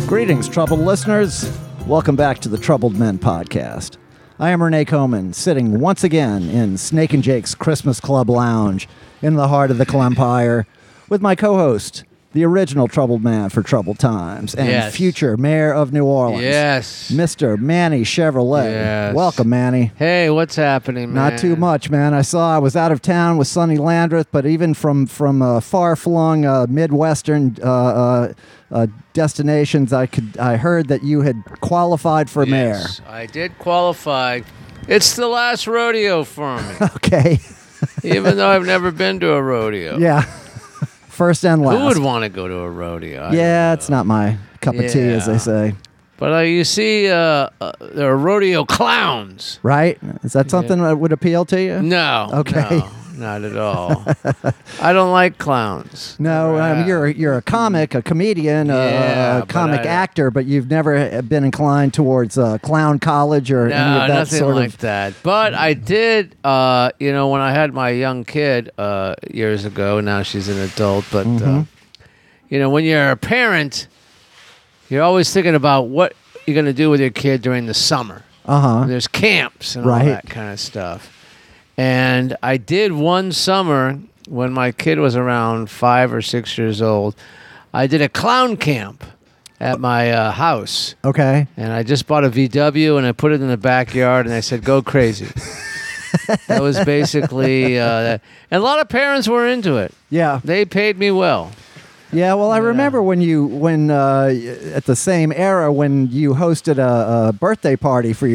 Greetings, troubled listeners. Welcome back to the Troubled Men podcast. I am Renee Coman, sitting once again in Snake and Jake's Christmas Club Lounge in the heart of the Clempire with my co-host, the original troubled man for troubled times and future mayor of New Orleans. Yes. Mr. Manny Chevrolet. Yes. Welcome, Manny. Hey, what's happening, man? Not too much, man. I was out of town with Sonny Landreth, but even from far-flung Midwestern destinations, I heard that you had qualified for mayor. Yes, I did qualify. It's the last rodeo for me. Okay. Even though I've never been to a rodeo. Yeah. First and last. Who would want to go to a rodeo? Yeah, it's not my cup of tea, as they say. But you see, there are rodeo clowns. Right? Is that something that would appeal to you? No. Okay. No, not at all. I don't like clowns. No, you're a comic, a comedian, a comic actor, but you've never been inclined towards clown college or any of that nothing sort like of... that. But I did, when I had my young kid years ago, now she's an adult, but, when you're a parent, you're always thinking about what you're going to do with your kid during the summer. There's camps and all that kind of stuff. And I did one summer when my kid was around 5 or 6 years old. I did a clown camp at my house. Okay. And I just bought a VW and I put it in the backyard and I said, go crazy. That was basically, and a lot of parents were into it. Yeah. They paid me well. Yeah, well, I remember when at the same era when you hosted a birthday party for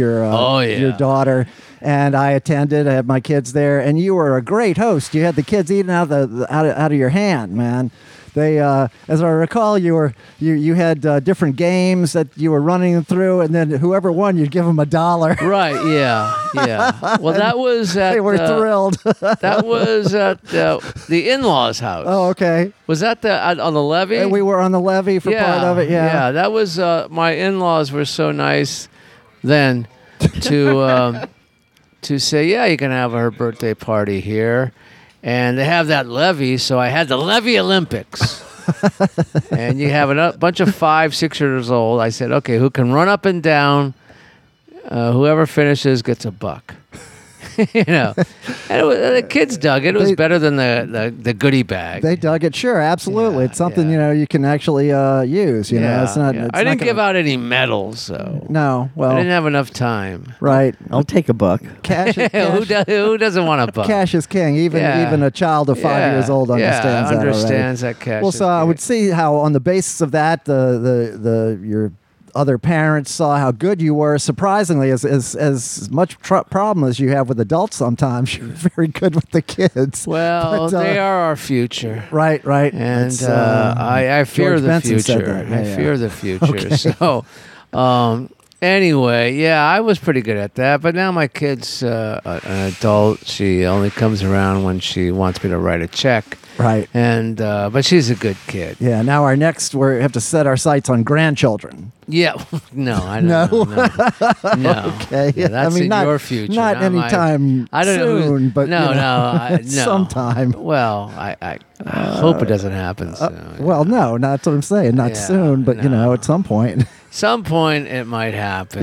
your daughter, and I attended. I had my kids there, and you were a great host. You had the kids eating out of your hand, man. They, as I recall, you had different games that you were running them through, and then whoever won, you'd give them $1. Right? Yeah. Well, that was at. They were thrilled. That was at the in-laws' house. Oh, okay. Was that on the levee? And we were on the levee for part of it. Yeah. That was my in-laws were so nice then to say, yeah, you can have her birthday party here. And they have that levee, so I had the Levee Olympics. And you have a bunch of 5, 6 years old. I said, okay, who can run up and down? Whoever finishes gets $1. And the kids dug it. It was better than the goodie bag. They dug it, sure, absolutely. It's something you can actually use. It's not. Yeah. I didn't give out any medals, so no. Well, I didn't have enough time. Right. I'll take $1. Cash. Who doesn't want $1? Cash is king. Even a child of 5 years old understands that cash. Well, so I would see how on the basis of that, your other parents saw how good you were. Surprisingly, as much problem as you have with adults, sometimes you're very good with the kids. Well, they are our future. Right. And I fear George the Benson future. said that. I fear the future. Okay. So, anyway, I was pretty good at that. But now my kid's an adult. She only comes around when she wants me to write a check. Right. And but she's a good kid. Yeah. Now we have to set our sights on grandchildren. Yeah. No, I don't No. know. No. Okay. Yeah, that's not your future. Not anytime I don't soon, know. but No. sometime. Well, I hope it doesn't happen soon. Well, no, that's what I'm saying. Not soon, but at some point. Some point it might happen.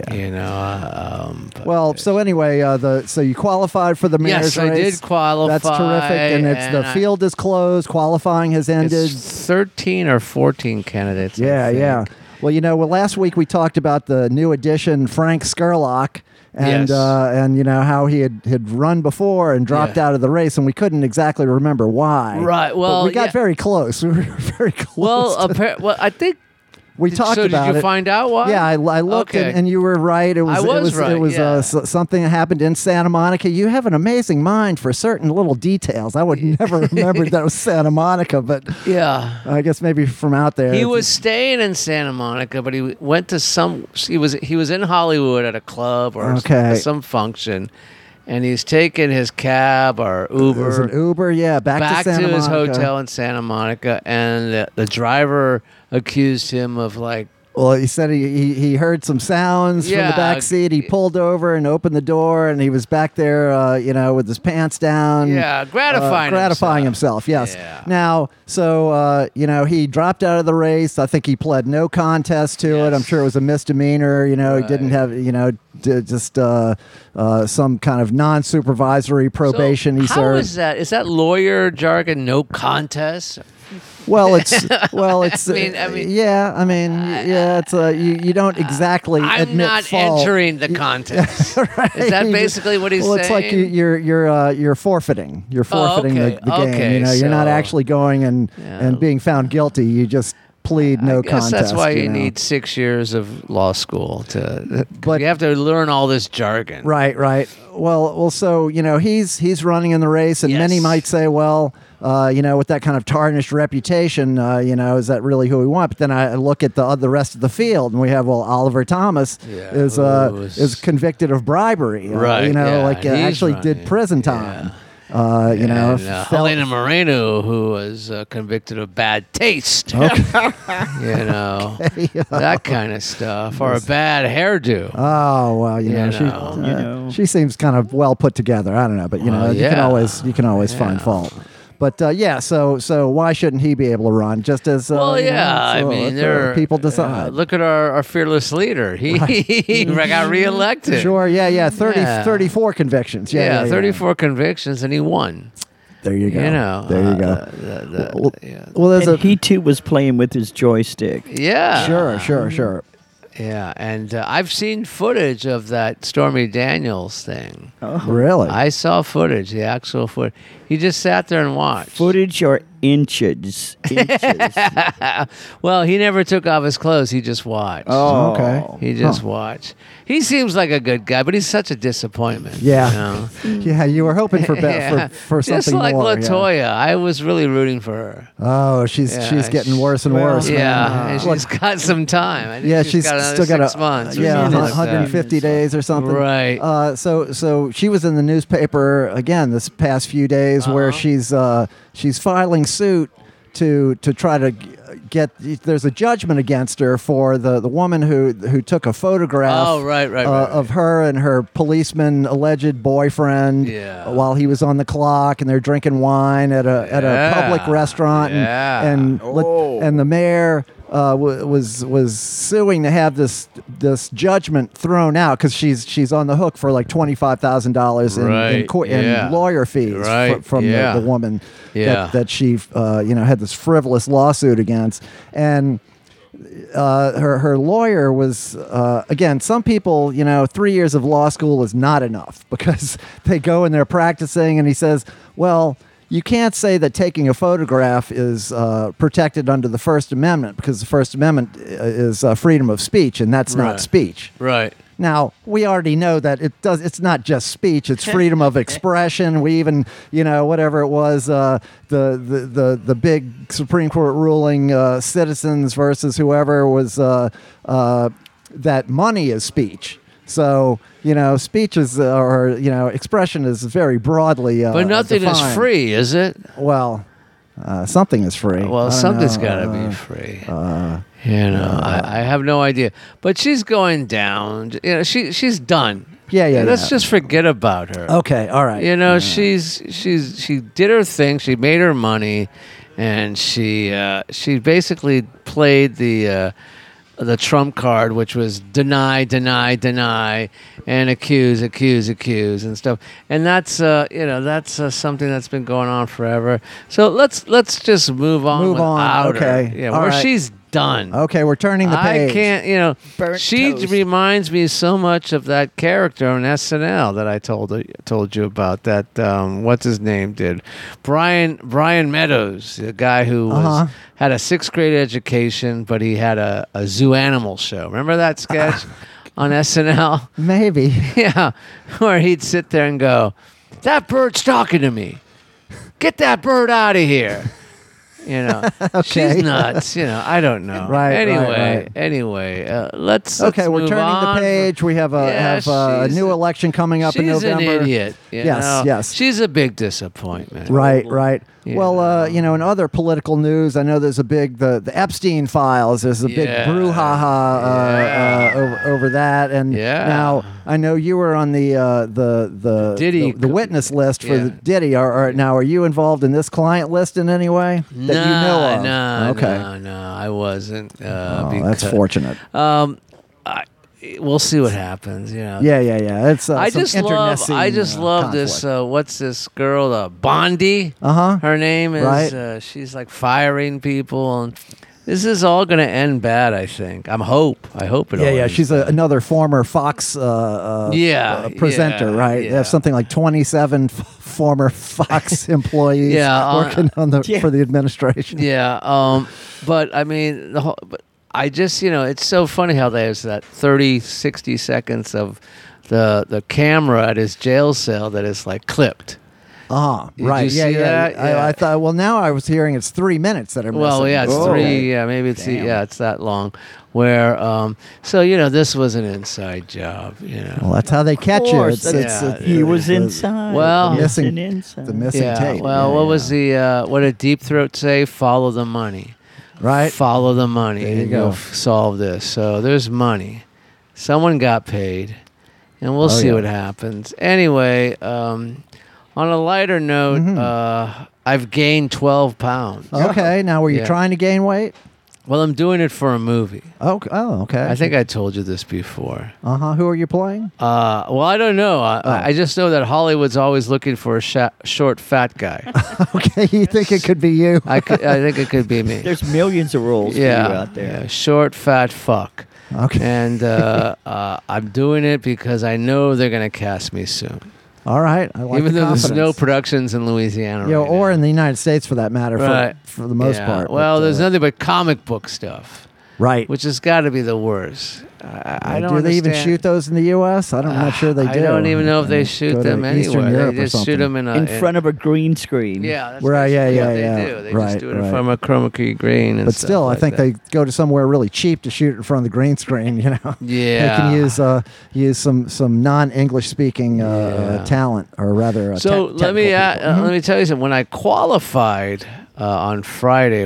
Yeah. Well, so anyway, so you qualified for the mayor's race. Yes, I did qualify. That's terrific, and the field is closed. Qualifying has ended. It's 13 or 14 candidates. Yeah. Well, last week we talked about the new addition, Frank Skurlock. And how he had run before and dropped out of the race, and we couldn't exactly remember why. Right. Well, but we got very close. We were very close. Well, I think we talked about it. Did you find out why? Yeah, I looked, and you were right. It was something that happened in Santa Monica. You have an amazing mind for certain little details. I would never remember that it was Santa Monica, but I guess maybe from out there. He was staying in Santa Monica, but he went to he was in Hollywood at a club or some function. And he's taken his cab or Uber. It was an Uber, back to his hotel in Santa Monica. And the driver accused him of Well, he said he heard some sounds from the back seat. He pulled over and opened the door, and he was back there, with his pants down. Yeah, gratifying himself. Yes. Yeah. Now, so he dropped out of the race. I think he pled no contest to it. I'm sure it was a misdemeanor. He didn't have just some kind of non-supervisory probation he served. How is that? Is that lawyer jargon? No contest. Well, it's it's you don't exactly I'm admit not fault. entering the contest. Right. Is that basically what he's saying? Well, it's like you're forfeiting. You're forfeiting the game. You're not actually going and being found guilty. You just plead no contest. That's why you need 6 years of law school but you have to learn all this jargon. Right. Well, so he's running in the race, and many might say, well, with that kind of tarnished reputation, is that really who we want? But then I look at the rest of the field, and we have Oliver Thomas is convicted of bribery. Right. Actually did prison time. Helena Moreno, who was convicted of bad taste. Okay. That kind of stuff, or a bad hairdo. Oh well, she seems kind of well put together. I don't know, but you can always find fault. But so why shouldn't he be able to run? Just as people decide. Look at our fearless leader. He got reelected. Sure, 34 convictions. 34 convictions, and he won. There you go. There you go. And he too was playing with his joystick. Yeah. Sure. Yeah, and I've seen footage of that Stormy Daniels thing. Oh, really? I saw footage, the actual footage. He just sat there and watched. Footage or inches? Well, he never took off his clothes. He just watched. Oh, okay. He just watched. He seems like a good guy, but he's such a disappointment. Yeah. Yeah, you were hoping for for something just like more. LaToya. Yeah. I was really rooting for her. Oh, she's getting worse and worse. Yeah, and she's got some time. I think she's got still got 6 months. 150 days or something. Right. So she was in the newspaper again this past few days, where she's filing suit to try to get. There's a judgment against her for the woman who took a photograph. Of her and her policeman alleged boyfriend while he was on the clock, and they're drinking wine at a public restaurant, and the mayor was suing to have this judgment thrown out because she's on the hook for like $25,000 in lawyer fees from the woman that she had this frivolous lawsuit against, and her lawyer was again, some people 3 years of law school is not enough because they go and they're practicing, and he says, well, you can't say that taking a photograph is protected under the First Amendment because the First Amendment is freedom of speech, and that's not speech. Right. Now, we already know that it's not just speech, it's freedom of expression. We even, whatever it was, the big Supreme Court ruling, Citizens versus whoever was, that money is speech. So, speech is, expression is very broadly but nothing defined. is free, is it? Well, something is free. Well, something's got to be free. I have no idea. But she's going down. She's done. Yeah. Let's just forget about her. Okay, all right. She did her thing. She made her money, and she basically played the trump card, which was deny, and accuse and stuff. And that's something that's been going on forever. So let's just move on. Okay. Her. Yeah, where she's done. Okay, we're turning the page. I can't. She reminds me so much of that character on SNL that I told you about. That what's his name did, Brian Meadows, the guy who had a 6th grade education, but he had a zoo animal show. Remember that sketch on SNL? Maybe. Yeah, where he'd sit there and go, "That bird's talking to me. Get that bird out of here." You know, Okay. she's nuts. You know, I don't know. Right, Anyway, right. let's Okay, we're move turning on. the page. We have a she's new election coming up in She's November. an idiot. You Yes, know? yes. She's a big disappointment. Right, right. You Well, know. in other political news, I know there's a big the Epstein files. There's a big Yeah. brouhaha over that, and Yeah. now I know you were on the Diddy the witness list for Yeah. the Diddy. Now, are you involved in this client list in any way that you know of? No, Okay. no, I wasn't. Oh, that's fortunate. We'll see what happens. You know. Yeah. It's I some just love. internecine, I just love this. What's this girl? Bondi. Her name is. Right. She's like firing people, and this is all going to end bad. I think. I hope it. all Yeah. ends She's bad. another former Fox presenter, yeah, right? They yeah. have something like 27 former Fox employees working for the administration. Yeah. But I mean, but I just, it's so funny how there's that 30, 60 seconds of the camera at his jail cell that is like clipped. Right. you see that? Yeah. I thought. Well, now I was hearing it's 3 minutes that are missing. Well, yeah, it's Oh. 3. Yeah, maybe it's Damn. it's that long. Where so this was an inside job. Well, that's how they catch you. course, he was inside. Well- missing inside. the missing Yeah. tape. Well, Yeah, what yeah. was the what did Deep Throat say? Follow the money. Right. Follow the money, There you and go. you'll solve this. So there's money. Someone got paid, and we'll see yeah. what happens. Anyway, on a lighter note, I've gained 12 pounds. Okay. Now, were you Yeah. trying to gain weight? Well, I'm doing it for a movie. Okay. I think I told you this before. Who are you playing? Well, I don't know. I just know that Hollywood's always looking for a short, fat guy. Okay. You think it could be you? I think it could be me. There's millions of roles for you out there. Yeah, short, fat fuck. Okay. And I'm doing it because I know they're going to cast me soon. All right. I like Even the though there's no confidence. productions in Louisiana Yeah, right or now. in the United States for that matter, Right. for the most Yeah. part. Well, but, there's nothing but comic book stuff, right. which has got to be the worst. I don't do they even understand. shoot those in the U.S.? I'm not sure they do. I don't even know if they shoot Go to them Eastern anywhere. Europe They or just shoot something. them In front of a green screen. Yeah, that's Right, basically yeah, what yeah. they do. They Right, just do it right. from a chroma key green and But stuff still, I like think that. they go to somewhere really cheap to shoot in front of the green screen. Yeah. They can use some non-English speaking talent, or rather. So let me technical people. let me tell you something. When I qualified on Friday,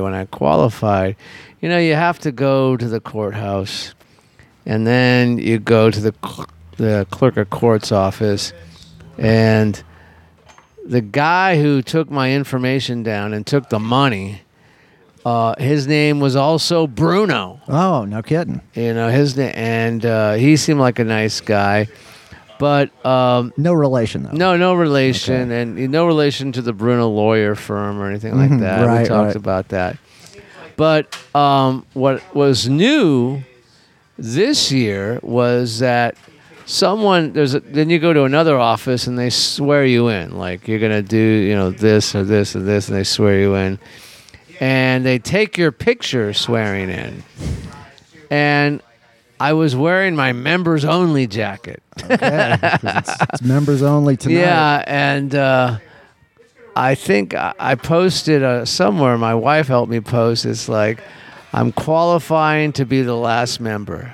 you have to go to the courthouse, and then you go to the clerk of court's office, and the guy who took my information down and took the money, his name was also Bruno. Oh, no kidding. His name, and he seemed like a nice guy. But No relation though. no relation, and no relation to the Bruno lawyer firm or anything like that. We right, talked right. about that. But what was new this year was that then you go to another office and they swear you in, like you're gonna do this or this or this, and they swear you in, and they take your picture swearing in, and I was wearing my members only jacket. Okay, 'cause it's members only tonight. Yeah, and I think I posted somewhere. My wife helped me post. It's like, I'm qualifying to be the last member.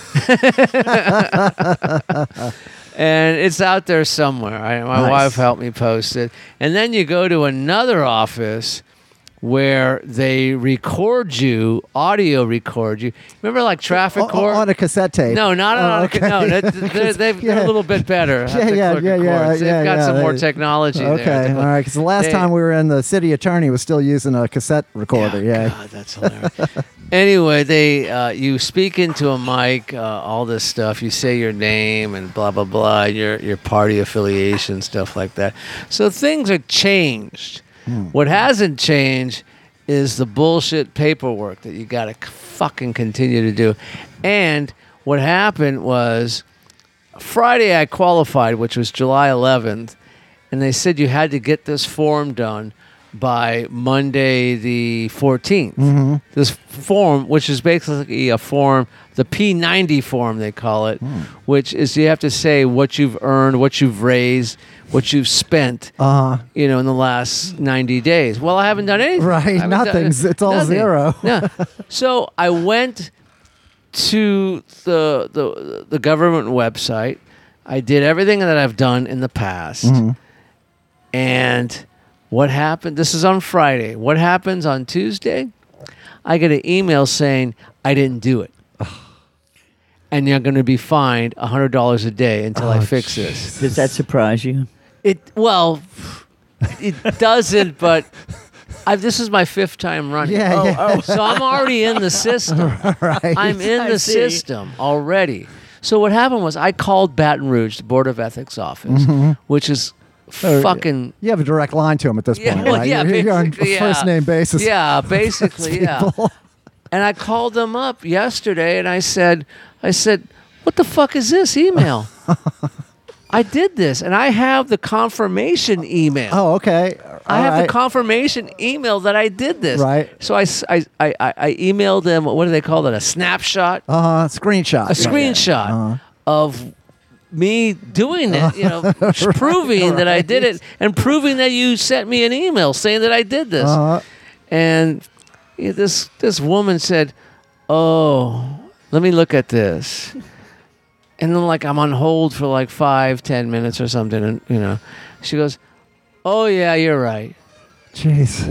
And it's out there somewhere. My Nice. wife helped me post it. And then you go to another office where they audio record you. Remember, like traffic court? On a cassette tape. No, not on. okay. No, they're a little bit better. at the clerk of courts. They've got some more technology there. Okay, all right. Because the last time we were in, the city attorney was still using a cassette recorder. Yeah. God, that's hilarious. Anyway, you speak into a mic, all this stuff. You say your name and blah blah blah, your party affiliation, stuff like that. So things are changed. What hasn't changed is the bullshit paperwork that you got to fucking continue to do. And what happened was Friday I qualified, which was July 11th, and they said you had to get this form done by Monday the 14th. Mm-hmm. This form, which is basically a form, the P90 form they call it, which is you have to say what you've earned, what you've raised, what you've spent, in the last 90 days. Well, I haven't done anything. Right, nothing's. It's all zero. Yeah. So I went to the government website. I did everything that I've done in the past. Mm-hmm. And what happened? This is on Friday. What happens on Tuesday? I get an email saying I didn't do it. And you're going to be fined $100 a day until I fix this. Does that surprise you? It doesn't, but this is my 5th time running. Yeah. So I'm already in the system. Right. I'm in the system already. So what happened was I called Baton Rouge, the Board of Ethics office, which is fucking... You have a direct line to him at this point, right? You're on a first-name basis. Yeah, basically, yeah. And I called them up yesterday, and I said, what the fuck is this email? I did this, and I have the confirmation email. Oh, okay. I have the confirmation email that I did this. Right. So I emailed them, what do they call it, a snapshot? Screenshot. A screenshot of me doing it, proving that I did it, and proving that you sent me an email saying that I did this. And this woman said, "Oh, let me look at this." And then I'm on hold for 5-10 minutes or something, and she goes, "Oh yeah, you're right." Jeez.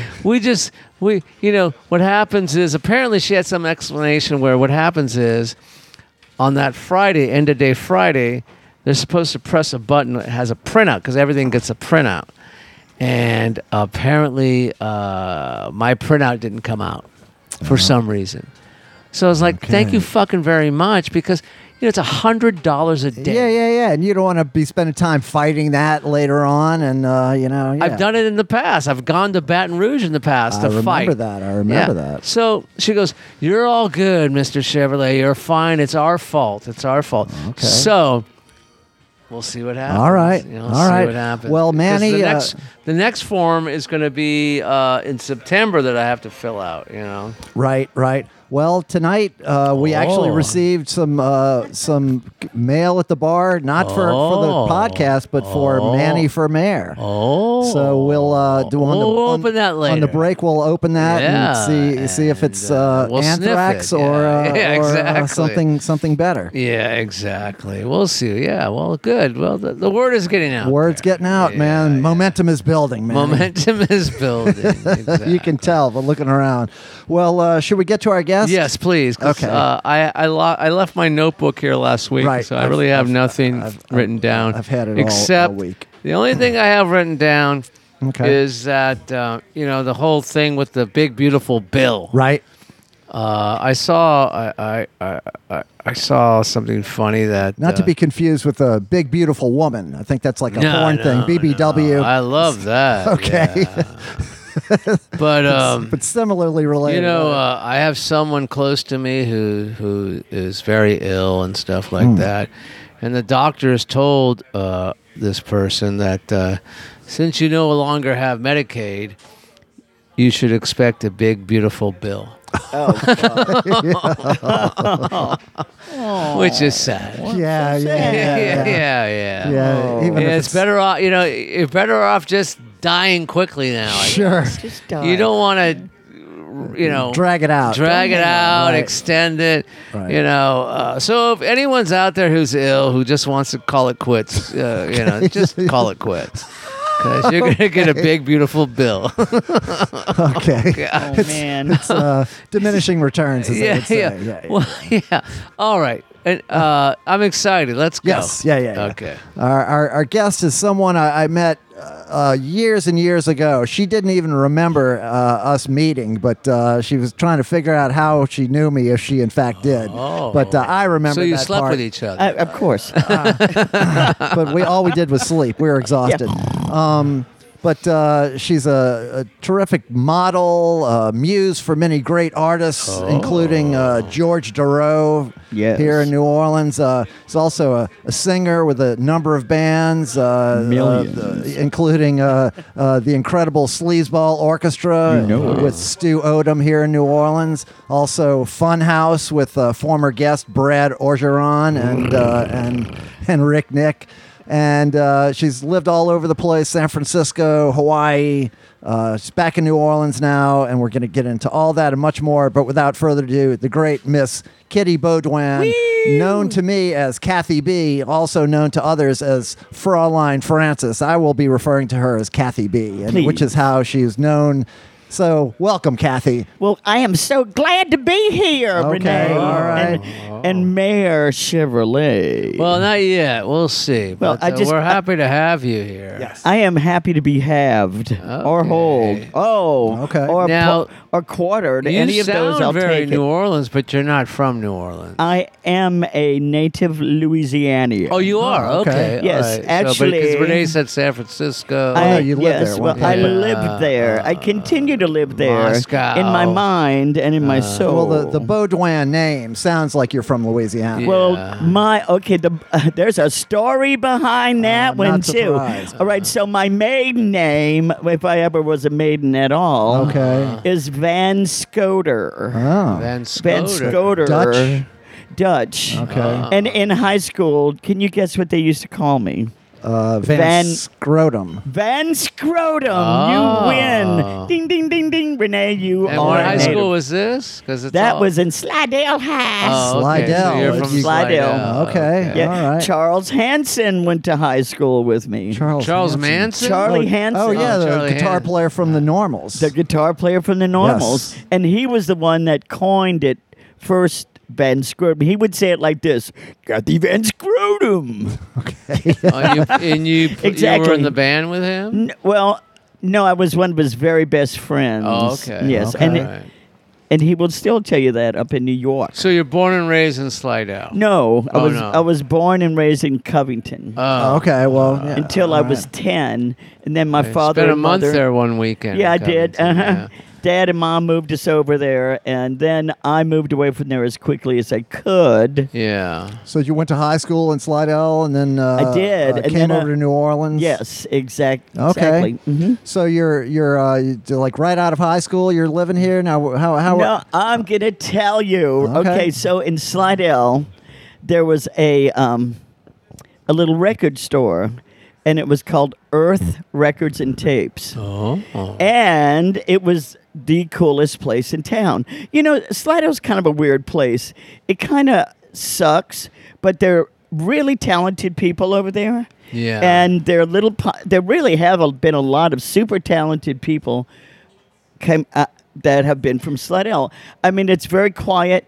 What happens is apparently she had some explanation where what happens is on that Friday, end of day Friday, they're supposed to press a button that has a printout because everything gets a printout. And apparently my printout didn't come out for some reason. So I was like, thank you fucking very much because it's $100 a day. Yeah. And you don't want to be spending time fighting that later on. And, I've done it in the past. I've gone to Baton Rouge in the past to fight. I remember that. So she goes, "You're all good, Mr. Chevrolet. You're fine. It's our fault. Okay. So we'll see what happens. All right. See what happens. Well, Manny, the next form is going to be in September that I have to fill out. Right. Well, tonight we actually received some mail at the bar, not for the podcast, but for Manny for Mayor. So we'll do we'll open that later. On the break. We'll open that and see if it's we'll anthrax or something better. Yeah, exactly. We'll see. Yeah, well, good. Well, the word is getting out. Word's getting out, man. Yeah. Momentum is building, man. Momentum is building. Exactly. You can tell by looking around. Well, should we get to our guest? Yes, please. Okay. I left my notebook here last week, so I really have nothing written down. I've had it except all week. The only thing I have written down is that the whole thing with the big beautiful bill. Right. I saw something funny that not to be confused with a big beautiful woman. I think that's like a porn thing. BBW. No. I love that. Okay. Yeah. But similarly related. I have someone close to me who is very ill and stuff like that, and the doctor has told this person that since you no longer have Medicaid, you should expect a big beautiful bill. Which is sad. Yeah. Even if it's better off. You're better off just dying quickly now. Sure. Just die. You don't want to, drag it out. Right. Extend it. Right. So if anyone's out there who's ill, who just wants to call it quits, just call it quits. Because you're going to get a big, beautiful bill. Okay. Oh, man. It's diminishing returns, as they would say. Yeah. Well, yeah. All right. And, I'm excited. Let's go. Yes. Yeah. Okay. Our guest is someone I met years and years ago. She didn't even remember us meeting, but she was trying to figure out how she knew me, if she in fact did. But I remember. So you that slept part. with each other. Of course. But all we did was sleep. We were exhausted. But she's a terrific model, muse for many great artists, including George Durow here in New Orleans. She's also a singer with a number of bands, including the incredible Sleazeball Orchestra with Stu Odom here in New Orleans. Also Funhouse with former guest Brad Orgeron and Rick Nick. And she's lived all over the place, San Francisco, Hawaii. She's back in New Orleans now, and we're going to get into all that and much more. But without further ado, the great Miss Kitty Baudouin, known to me as Kathy B., also known to others as Fraulein Francis. I will be referring to her as Kathy B., which is how she's known. So, welcome, Kathy. Well, I am so glad to be here, Renee. All right. And Mayor Chevrolet. Well, not yet. We'll see. Well, But we're happy to have you here. Yes. I am happy to be halved or hold. Oh, okay. Or quartered. You Any of those, I'll very take New it. Orleans, but you're not from New Orleans. I am a native Louisianian. Oh, you are? okay. Okay. Yes, all right. actually- Because Renee said San Francisco. no, you lived there at one I point. lived there. I continue to live there Moscow. in my mind and in my soul. Well, the Baudouin name sounds like you're from Louisiana. Yeah. Well, there's a story behind that one not too. surprised. All right, so my maiden name, if I ever was a maiden at all, Okay. is Van Scoter. Oh. Van Van Scoter. Scoter. Dutch? Dutch. Okay. And in high school, can you guess what they used to call me? Van Scrotum. Van Scrotum. Oh. You win. Ding, ding, ding, ding. Renee, you And are what a high native. school was this? Because That was in Slidell High. Oh, okay. So Slidell. you're from Slidell. Slidell. Okay. Yeah, All right. Charles Hanson went to high school with me. Charles Manson? Charlie Hanson. Oh, yeah, the Charlie guitar Hanson. player from the Normals. The guitar player from the Normals. Yes. And he was the one that coined it first, Van Scrotum. He would say it like this, Kathy Van Scrotum. You Exactly. were in the band with him? No, I was one of his very best friends. Oh, okay. Yes, Okay. All right. and he will still tell you that up in New York. So you're born and raised in Slidell? No, Oh, I no. was born and raised in Covington Oh, okay, well, yeah, until I all was right. 10, and then my father Spent a and month mother, there one weekend. Yeah, I in did. Covington, Uh-huh. Dad and Mom moved us over there, and then I moved away from there as quickly as I could. Yeah. So you went to high school in Slidell, and then I did, and came then over to New Orleans. Yes, exactly. Okay. Mhm. So you're like right out of high school. You're living here now. How? No, I'm gonna tell you. Okay. Okay, so in Slidell, there was a little record store, and it was called Earth Records and Tapes. Oh. And it was the coolest place in town. You know, Slidell's kind of a weird place. It kind of sucks, but they're really talented people over there. Yeah. And there really have been a lot of super talented people that have been from Slidell. I mean, it's very quiet,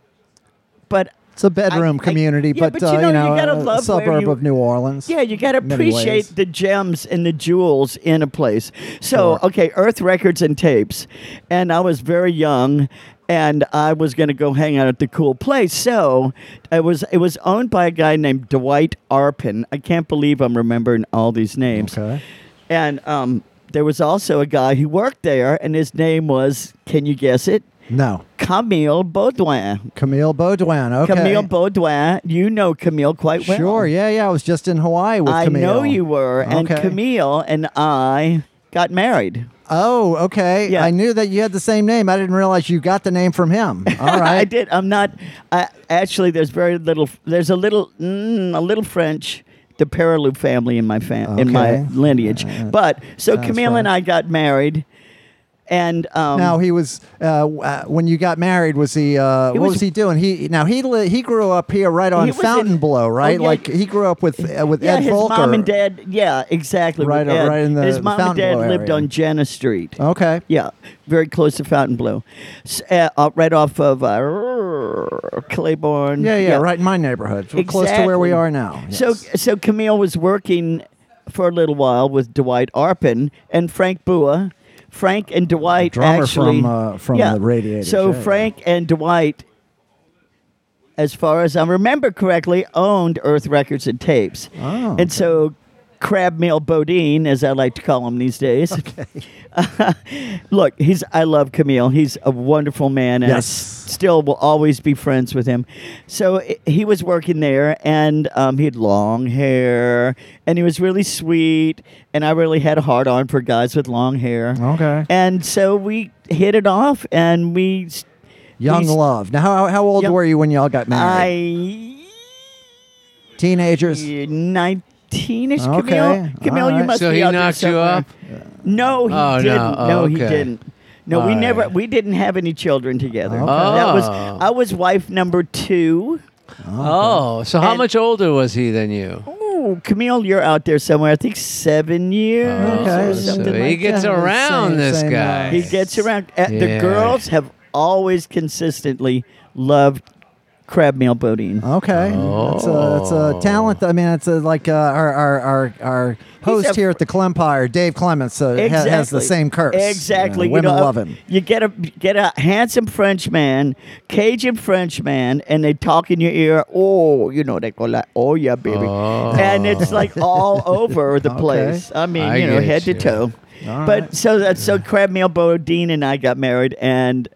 but It's a bedroom community, yeah, but but you gotta a love where suburb you- of New Orleans. yeah, you got to many appreciate ways. the gems and the jewels in a place. So, Sure. okay, Earth Records and Tapes. And I was very young, and I was going to go hang out at the cool place. So it was owned by a guy named Dwight Arpin. I can't believe I'm remembering all these names. Okay. And there was also a guy who worked there, and his name was, can you guess it? No. Camille Baudouin. Camille Baudouin. Okay. Camille Baudouin. You know Camille quite well. Sure. Yeah. I was just in Hawaii with I Camille. know you were. And Okay. Camille and I got married. Oh, okay. Yeah. I knew that you had the same name. I didn't realize you got the name from him. All right. I did. I'm not. Actually, there's very little. There's a little French. The Perilou family in my in my Okay. lineage. But so sounds Camille and I got married, and Now he was when you got married. Was he? What was- was he doing? He grew up here right on He was in- Fontainebleau, right? Oh, yeah. Like he grew up with yeah, Ed his Volker. mom and dad. Yeah, exactly. with Right- Ed. right in the his mom and dad Fontainebleau lived area. on Jana Street. Okay. Yeah, very close to Fontainebleau, right off of Claiborne. Yeah. Right in my neighborhood, close to where we are now. Yes. So Camille was working for a little while with Dwight Arpin and Frank Bua. Frank and Dwight Drummer actually from the Radiators, So yeah. Frank and Dwight, as far as I remember correctly, owned Earth Records and Tapes. Oh, and so Crab Meal Bodine, as I like to call him these days. Okay. Look, I love Camille. He's a wonderful man, and I still will always be friends with him. So he was working there, and he had long hair, and he was really sweet, and I really had a hard on for guys with long hair. Okay. And so we hit it off, and we young love. Now, how old were you when y'all got married? Teenagers. 19-ish. Okay. Camille, you must so be he out there knocked you somewhere. up? No, he didn't. No, he okay. didn't. No, All we right. never. We didn't have any children together. Okay. I was wife number 2. Oh, so how And- much older was he than you? Oh, Camille, you're out there somewhere. I think 7 years Okay. or So something he like gets that. around, this guy. He gets around. The Yeah. girls have always consistently loved Crab Meal Bodine. Okay, it's a talent. I mean, it's like our host here at the Clempire, Dave Clements, has the same curse. Exactly. Women love him. You get a handsome French man, Cajun French man, and they talk in your ear. Oh, they go like, oh yeah, baby, and it's like all over the place. I mean, I get head to you. toe. All But right. so Crab Meal Bodine and I got married, and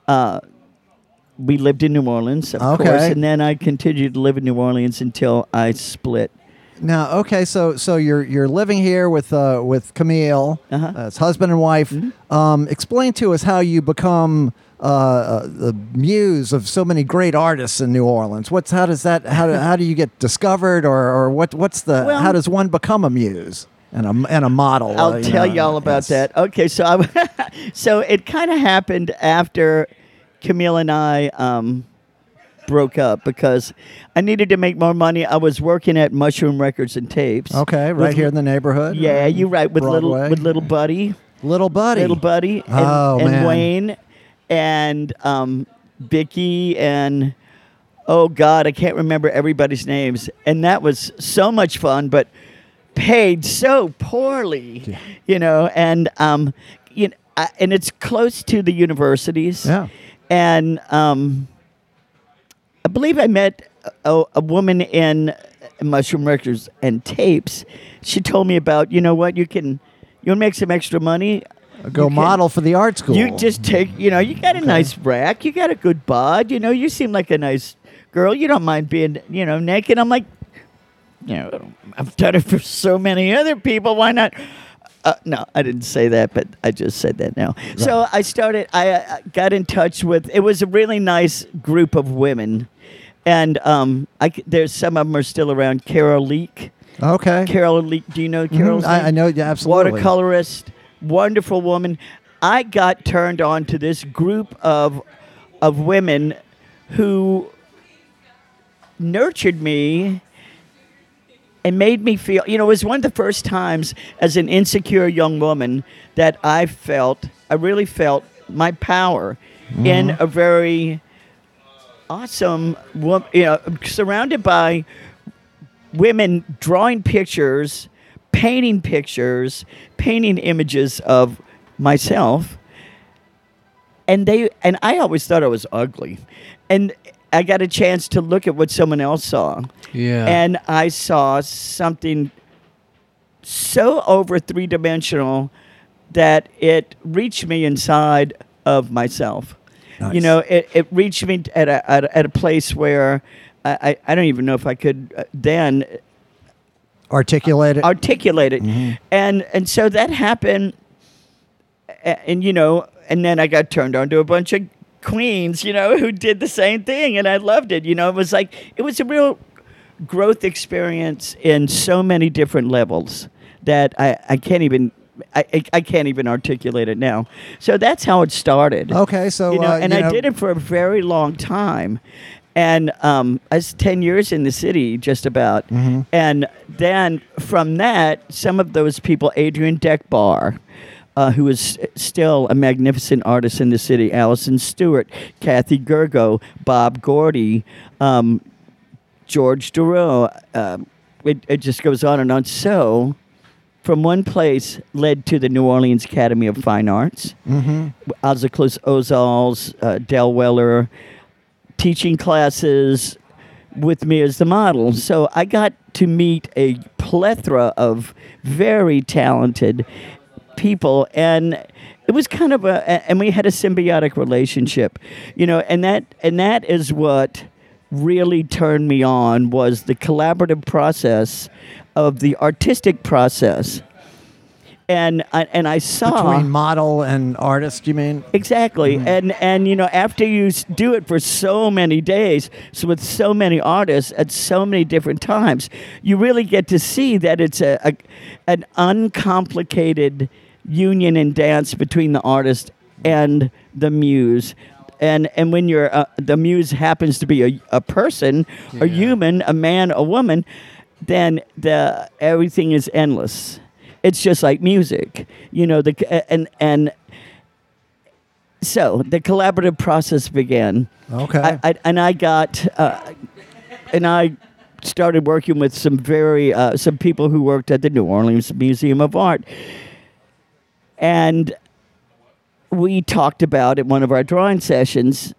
we lived in New Orleans, of Okay. course, and then I continued to live in New Orleans until I split. Now, okay, so you're living here with Camille, as husband and wife. Explain to us how you become the muse of so many great artists in New Orleans. How do you get discovered, or what's the how does one become a muse and a model? I'll tell you all about that. Okay, so so it kind of happened after Camille and I broke up because I needed to make more money. I was working at Mushroom Records and Tapes. Okay, right here in the neighborhood. Yeah, you're right, with Broadway. little Buddy. Little Buddy. And, Oh, and man. Wayne and Vicky and oh God, I can't remember everybody's names. And that was so much fun, but paid so poorly, and and it's close to the universities. Yeah. And I believe I met a woman in Mushroom Records and Tapes. She told me about, you want to make some extra money. Go You can- model for the art school. You just take, you got a nice rack. You got a good bod. You seem like a nice girl. You don't mind being, naked. I'm like, I've done it for so many other people. Why not? No, I didn't say that, but I just said that now. Right. So I got in touch with, it was a really nice group of women. And there's some of them are still around. Carol Leak. Okay. Carol Leak, do you know Carol? I know, yeah, absolutely. Watercolorist, wonderful woman. I got turned on to this group of women who nurtured me and made me feel, it was one of the first times as an insecure young woman that I really felt my power in a very awesome, surrounded by women drawing pictures, painting images of myself. And I always thought I was ugly. And I got a chance to look at what someone else saw. Yeah. And I saw something so over 3-dimensional that it reached me inside of myself. Nice. It reached me at a place where I don't even know if I could then articulate it. Mm-hmm. And so that happened, and then I got turned on to a bunch of queens, who did the same thing, and I loved it. It was a real growth experience in so many different levels that I can't even articulate it now. So that's how it started. Okay, so I did it for a very long time, and I was 10 years in the city, just about. Mm-hmm. And then from that, some of those people, Adrian Deckbar, who is still a magnificent artist in the city, Allison Stewart, Kathy Gergo, Bob Gordy, George Dureau. It just goes on and on. So from one place led to the New Orleans Academy of Fine Arts. Mm-hmm. Ozaklis Ozals, Del Weller, teaching classes with me as the model. So I got to meet a plethora of very talented people, and it was kind of and we had a symbiotic relationship, and that is what really turned me on, was the collaborative process of the artistic process. And I saw between model and artist, you mean? Exactly. And after you do it for so many days, so with so many artists at so many different times, you really get to see that it's an uncomplicated union and dance between the artist and the muse. And when you're the muse happens to be a person, a human, a man, a woman, then everything is endless. It's just like music, and so the collaborative process began. Okay. I started working with some people who worked at the New Orleans Museum of Art, and we talked about at one of our drawing sessions.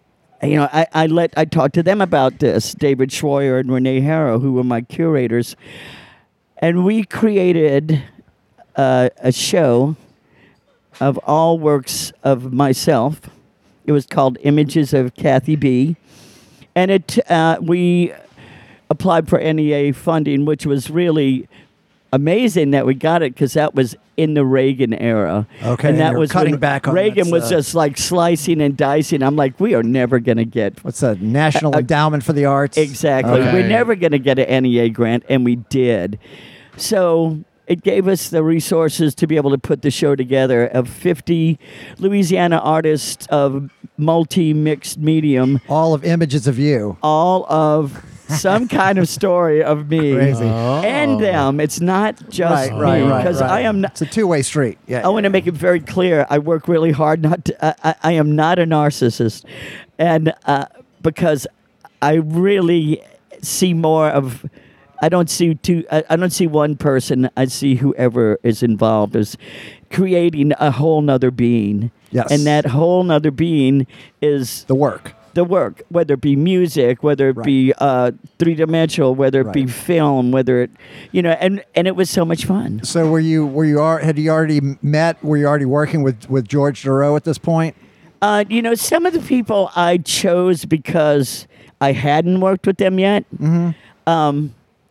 I talked to them about this, David Schroyer and Renee Harrow, who were my curators, and we created a show of all works of myself. It was called Images of Kathy B. And we applied for NEA funding, which was really amazing that we got it, because that was in the Reagan era. Okay, and that was cutting back on Reagan was just like slicing and dicing. I'm like, we are never going to get what's that? National Endowment for the Arts. Exactly. Okay. We're never going to get an NEA grant, and we did. So it gave us the resources to be able to put the show together of 50 Louisiana artists of multi-mixed medium. All of images of you. All of some kind of story of me. Crazy. And them. It's not just me. Because I am not. It's a two-way street. Yeah. I want to make it very clear. I work really hard. I am not a narcissist. And because I really see more of... I don't see one person. I see whoever is involved as creating a whole nother being. Yes. And that whole nother being is the work. The work, whether it be music, whether it be three-dimensional, whether it be film, whether it, and it was so much fun. So had you already met? Were you already working with George Durow at this point? Some of the people I chose because I hadn't worked with them yet. Mm-hmm.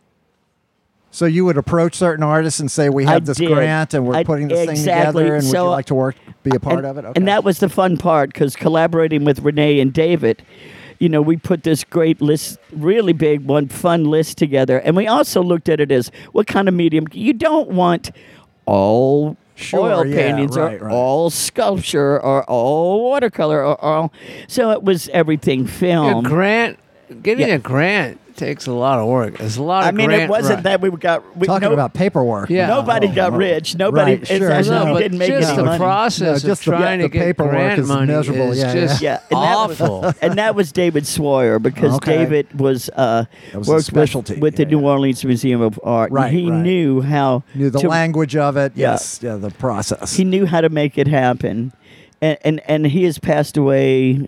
So you would approach certain artists and say, "We have this grant, and we're putting this thing together, and would you like to be a part of it?" Okay. And that was the fun part, because collaborating with Renee and David, we put this great list, really big one, fun list together, and we also looked at it as what kind of medium. You don't want all oil paintings or all sculpture or all watercolor or all. So it was everything film. Getting a grant takes a lot of work. There's a lot of it wasn't that we got... Talking about paperwork. Yeah. Nobody got rich. Nobody... didn't make any money. The process of trying to get grant money miserable. is just awful. And that was David Schroyer, because David was worked with the New Orleans Museum of Art. Right, he knew how... Knew the language of it. Yes. Yeah, the process. He knew how to make it happen. And he has passed away...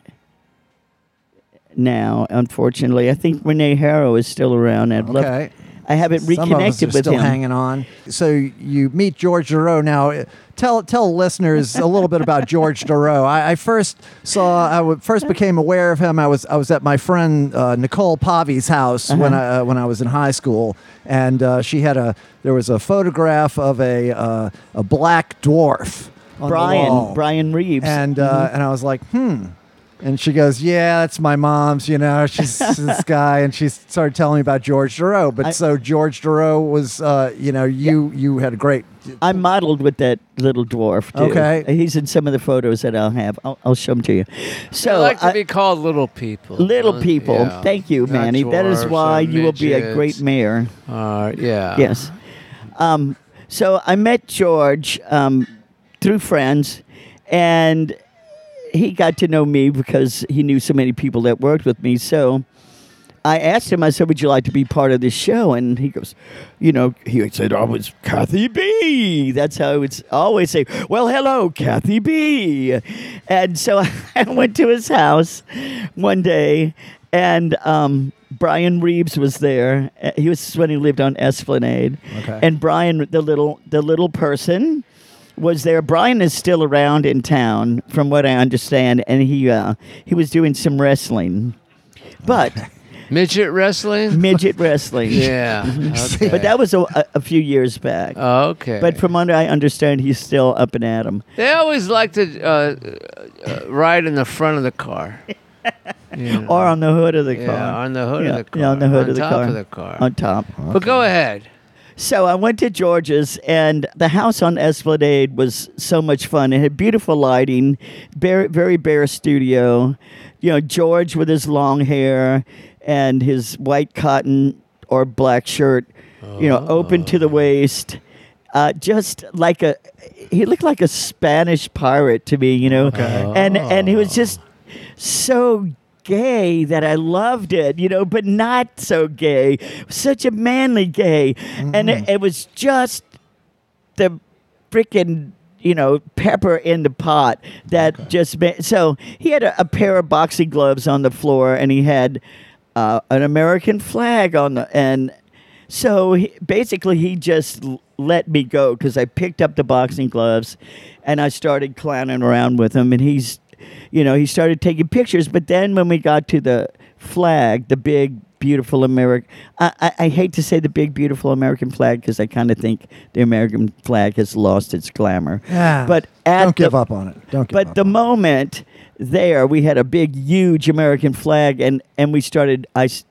now, unfortunately. I think Renee Harrow is still around. I haven't reconnected with him. Still hanging on. So you meet George Durow now. Tell listeners a little bit about George Durow. I first became aware of him. I was at my friend Nicole Pavi's house when I was in high school, and there was a photograph of a black dwarf on the wall. Brian Reeves, and I was like, And she goes, "Yeah, that's my mom's, she's this guy." And she started telling me about George Durow. But so George Durow was, you had a great... I modeled with that little dwarf, too. Okay. He's in some of the photos that I'll have. I'll show them to you. So I like to be called little people. Little people. Yeah. Thank you, Manny. That is why you will be a great mayor. Yeah. Yes. So I met George through friends, and... he got to know me because he knew so many people that worked with me. So I asked him, I said, "Would you like to be part of this show?" And he goes, he said, "I was Kathy B." That's how I would always say, "Well, hello, Kathy B." And so I went to his house one day, And Brian Reeves was there. He was when he lived on Esplanade. Okay. And Brian, the little person, was there. Brian is still around in town, from what I understand, and he was doing some wrestling, but Midget wrestling. midget wrestling. Yeah. Okay. But that was a few years back. Oh, okay. But from what I understand, he's still up and at 'em. They always like to ride in the front of the car. You know. Or on the hood of the Yeah, car. on the hood of the car. Yeah, on the hood of the top car. of the car. On top. But go ahead. So I went to George's, and the house on Esplanade was so much fun. It had beautiful lighting, very bare studio. You know, George with his long hair and his white cotton or black shirt, open to the waist. Just like he looked like a Spanish pirate to me, Okay. and he was just so gay that I loved it, but not so gay. Such a manly gay. And it was just the freaking, pepper in the pot that just made. So he had a pair of boxing gloves on the floor, and he had an American flag on and so basically he just let me go because I picked up the boxing gloves and I started clowning around with him, and he started taking pictures. But then when we got to the flag, the big, beautiful American, I hate to say the big, beautiful American flag because I kind of think the American flag has lost its glamour. Yeah. But Don't give up on it. Don't give up. But the moment there, we had a big, huge American flag, and we started.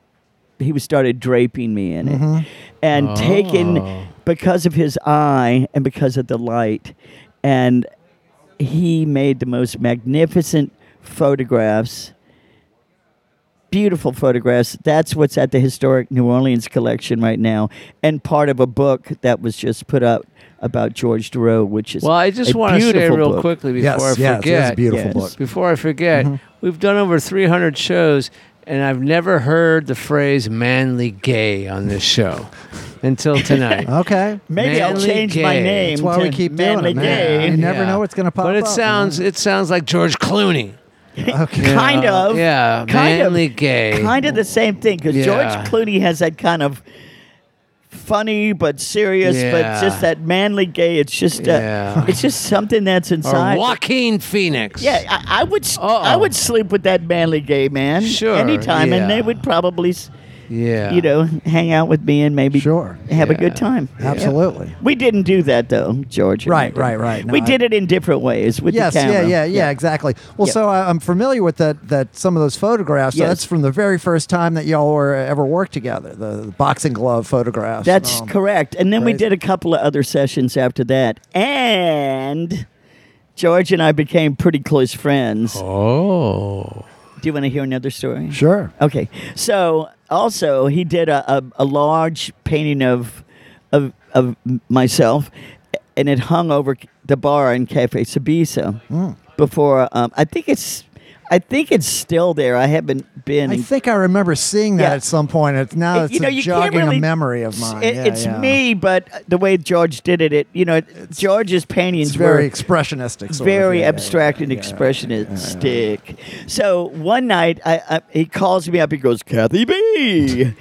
He started draping me in it, and taking, because of his eye and because of the light, and he made the most magnificent photographs. Beautiful photographs. That's what's at the Historic New Orleans collection right now, and part of a book that was just put up about George Deroe, which is Well, I just want to say real quickly before I forget. It's a beautiful Yes. book. Before I forget, we've done over 300 shows, and I've never heard the phrase "manly gay" on this show until tonight. Okay. Maybe I'll Manly change my gay. name. That's why to we keep doing Manly it, man. Gay. You never know what's going to pop up. But it sounds like George Clooney. Okay. You Kind know? of. Yeah, Kind of. manly gay. Kind of the same thing, because Yeah. George Clooney has that kind of funny but serious, Yeah. but just that manly gay. It's just Yeah. it's just something that's Or inside. Joaquin Phoenix. Yeah, I would I would sleep with that manly gay man Sure, anytime, and yeah. they would probably Yeah. hang out with me and maybe Sure. have a Yeah. good time. Absolutely. We didn't do that though, George. and Right, I didn't. right. No, we I- did it in different ways with Yes, the camera. yeah, exactly. Well, Yeah. so I'm familiar with that some of those photographs. So Yes. that's from the very first time that y'all were ever worked together. The boxing glove photographs. That's correct. And then we crazy. did a couple of other sessions after that. And George and I became pretty close friends. Oh. Do you want to hear another story? Sure. Okay. So also he did a large painting of myself, and it hung over the bar in Cafe Sabisa before. I think it's still there. I haven't been. I think I remember seeing that Yeah. at some point. It's now it's you can't jogging really- a memory of mine. It's Yeah. me, but the way George did it, George's paintings It's very were expressionistic. Sort very of. Yeah, abstract and expressionistic. So one night, he calls me up. He goes, "Kathy B,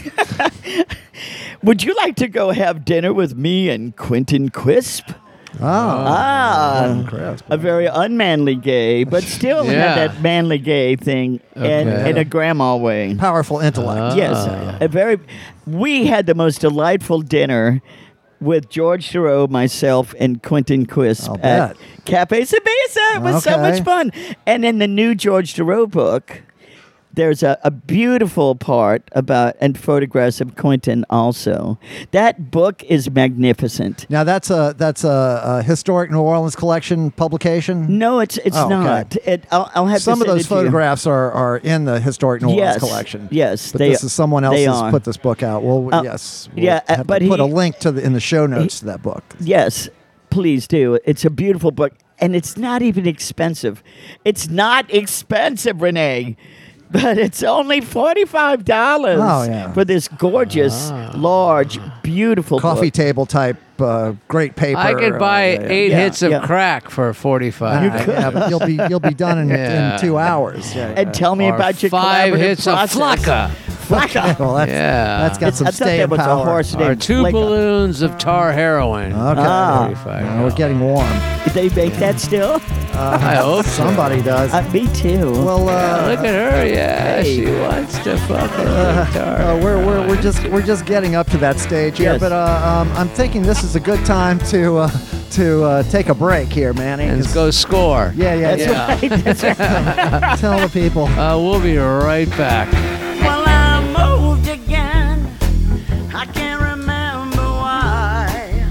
would you like to go have dinner with me and Quentin Quisp?" Oh. A very unmanly gay, but still Yeah. had that manly gay thing Okay. in a grandma way. Powerful intellect. Yes, we had the most delightful dinner with George Deroe, myself, and Quentin Quisp I'll at bet. Cafe Sabisa. It was so Okay. much fun. And in the new George Deroe book, there's a beautiful part about and photographs of Quentin also. That book is magnificent. Now that's a historic New Orleans collection publication. No, it's Oh, okay. not. I'll have Some to of send those it to you. photographs are in the historic New Yes, Orleans collection. yes, but they- this is someone else they has are. put this book out. Well, yes, we'll yeah, have but to put a he- link in the show notes to that book. Yes, please do. It's a beautiful book, and it's not even expensive. It's not expensive, Renee. but it's only $45 Oh, yeah. for this gorgeous, large, beautiful Coffee book. table type, great paper. I could buy yeah. 8 hits of yeah. crack for 45. Yeah, but you'll be done in Yeah. 2 hours. Yeah, And tell me Or about your 5 collaborative hits process. of flocka. Flocka. Well, Yeah. that's got some I thought staying that was power. a horse Or named 2 Flocka. balloons of tar heroin. Okay. Ah. 45. We're getting warm. They make that still? I hope so. Somebody does. Me too. Well, Look at her. Yeah, Hey. she wants to fucking tar. we're just getting up to that stage here, Yes. but I'm thinking this is a good time to take a break here, Manny. And 'cause- go score. Yeah, yeah, That's yeah. right. That's right. Tell the people. We'll be right back. Well, I moved again. I can't remember why.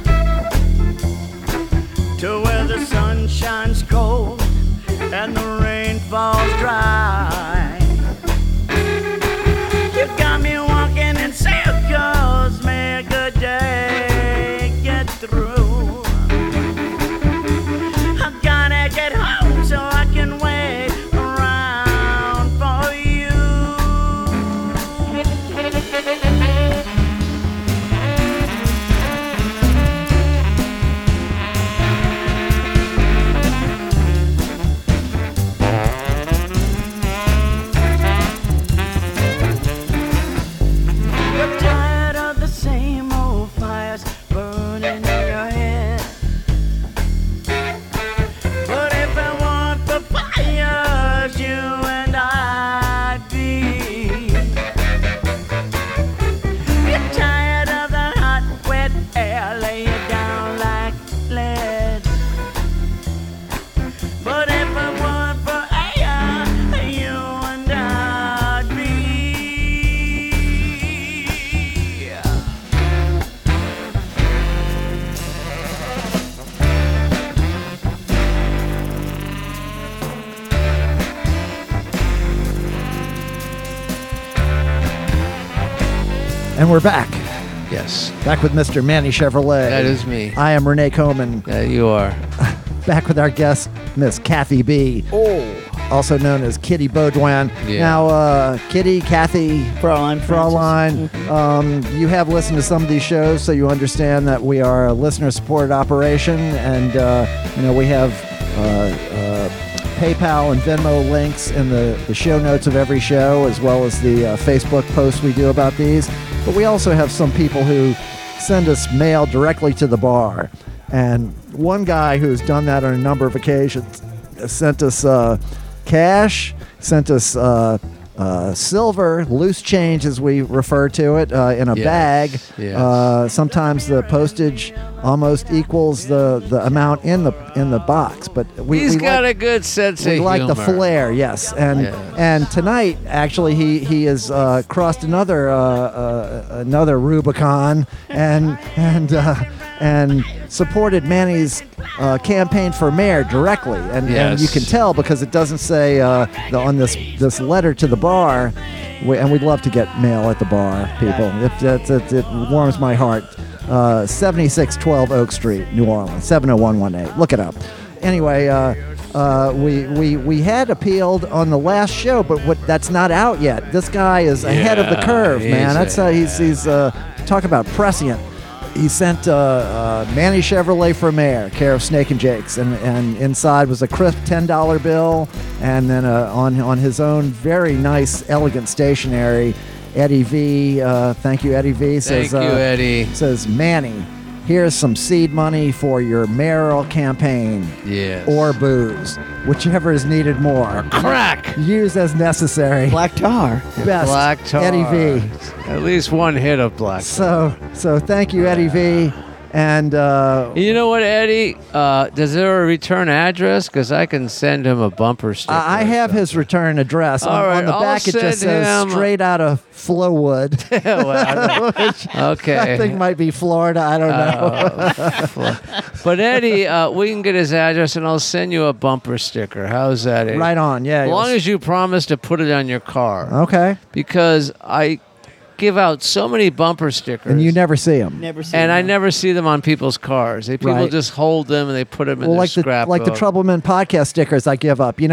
To where the sun shines cold and the rain falls dry. You got me walking in circles, make a day get through. I gotta get home so I can wait around for you. You're tired of the same old fires burning in your head. But if it weren't for fires, you and I'd be. You're tired of the hot, wet air, lay you down like lead. But if it weren't for air, you and I'd be. And we're back. Yes, Back with Mr. Manny Chevrolet. that is me. I am Renee Coman. Yeah, you are. Back with our guest, Miss Kathy B. Also known as Kitty Baudouin. Yeah. Now, Kitty, Kathy, Fraulein. Fraulein, you have listened to some of these shows, so you understand that we are a listener-supported operation, and we have PayPal and Venmo links in the show notes of every show, as well as the Facebook posts we do about these. But we also have some people who send us mail directly to the bar, and one guy who's done that on a number of occasions sent us cash, sent us silver, loose change as we refer to it, in a Yes, bag. yes. Sometimes the postage almost equals the amount in the box, but He's we got like, a good sense we of like humor. the flair, yes. And Yes. and tonight actually he has crossed another Rubicon and supported Manny's campaign for mayor directly, and Yes. you can tell because it doesn't say on this letter to the bar, and we'd love to get mail at the bar, people. It warms my heart. 7612 Oak Street, New Orleans, 70118. Look it up. Anyway, we had appealed on the last show, but that's not out yet. This guy is ahead of the Yeah, curve, man. he's That's talk about prescient. He sent Manny Chevrolet for mayor, care of Snake and Jake's, and inside was a crisp $10 bill, and then on his own very nice, elegant stationery, Eddie V. Thank you, Eddie V. Thank Says, you, Eddie. Says, Manny, here's some seed money for your mayoral campaign, Yes. or booze, whichever is needed more. crack. Use as necessary. Black tar. Best, Black tar. Eddie V. At least one hit of black. So thank you, Eddie V. And You know what, Eddie? Does there a return address? Because I can send him a bumper sticker. I have his return address. All right, on the I'll back, it just send says him- straight out of Flowood. Well, okay. I think might be Florida. I don't know. But Eddie, we can get his address, and I'll send you a bumper sticker. How's that, Eddie? Right on. Yeah. As long as you promise to put it on your car. Okay. Because I give out so many bumper stickers. And you never see them. Never seen And I that. never see them on people's cars. People Right. just hold them and they put them in Well, their like the scrapbook. Troubleman podcast stickers I give out.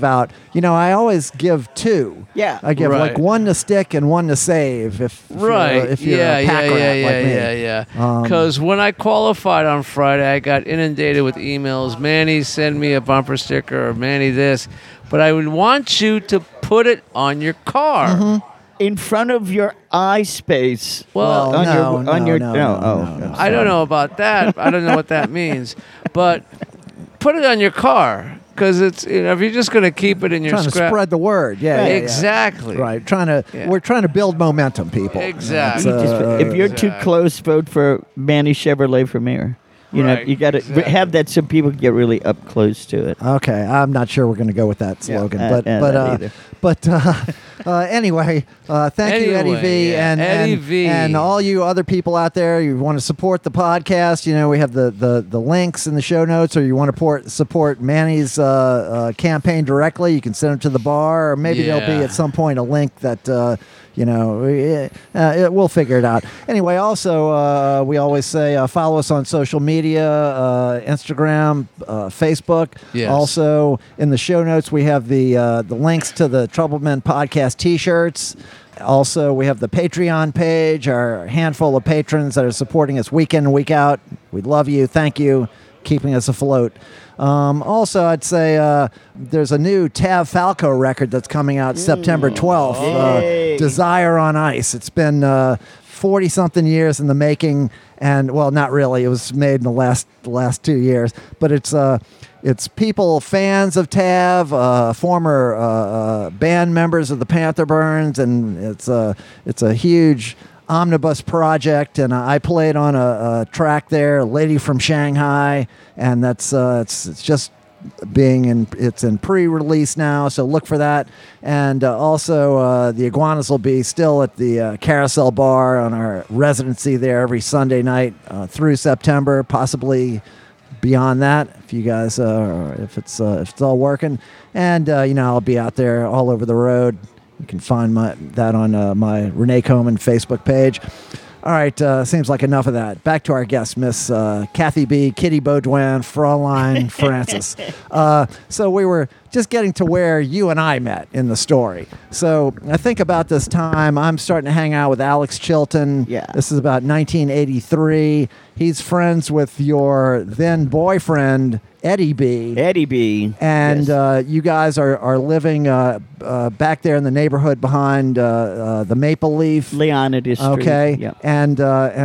I always give 2. Yeah. I give Right. like 1 to stick and 1 to save. If Right. if you're a pack rat like me. Yeah. Because when I qualified on Friday, I got inundated with emails. Manny, send me a bumper sticker, or Manny this. But I would want you to put it on your car. Mm-hmm. In front of your eye space. Well, on no, your, on no, your, no, oh, no, no. I don't know about that. I don't know what that means. But put it on your car. Because it's, if you're just going to keep it in your Trying to scrap. spread the word. Yeah. Exactly. Right. Yeah. We're trying to build momentum, people. Exactly. That's, if you're too Exactly. close, vote for Manny Chevrolet for mayor. You know, Right, you got to exactly. have that so people get really up close to it. Okay, I'm not sure we're going to go with that slogan, that either. but anyway, thank you, Eddie V, Anyway, and Eddie V. and all you other people out there. You want to support the podcast? We have the links in the show notes, or you want to support Manny's campaign directly? You can send them to the bar, or maybe there'll be Yeah. at some point a link that. We'll figure it out. Anyway, also, we always say follow us on social media, Instagram, Facebook. Yes. Also, in the show notes, we have the links to the Troublemen podcast T-shirts. Also, we have the Patreon page, our handful of patrons that are supporting us week in and week out. We love you. Thank you. Keeping us afloat. Also, I'd say there's a new Tav Falco record that's coming out September 12th, Yay. Desire on Ice. It's been 40-something years in the making, and, well, not really. It was made in the last 2 years. But it's people, fans of Tav, former band members of the Panther Burns, and it's a huge omnibus project, and I played on a track there, Lady from Shanghai, and that's it's just it's in pre-release now, so look for that. And also the Iguanas will be still at the Carousel Bar on our residency there every Sunday night through September, possibly beyond that, if you guys if it's all working. And I'll be out there all over the road. You can find that on my Renee Coleman Facebook page. All right, seems like enough of that. Back to our guest, Miss Kathy B., Kitty Baudouin, Fraulein Francis. So we were just getting to where you and I met in the story. So I think about this time, I'm starting to hang out with Alex Chilton. Yeah. This is about 1983. He's friends with your then boyfriend, Eddie B. Eddie B. And Yes. you guys are living back there in the neighborhood behind the Maple Leaf. Leonidas Street. Okay. Yep. And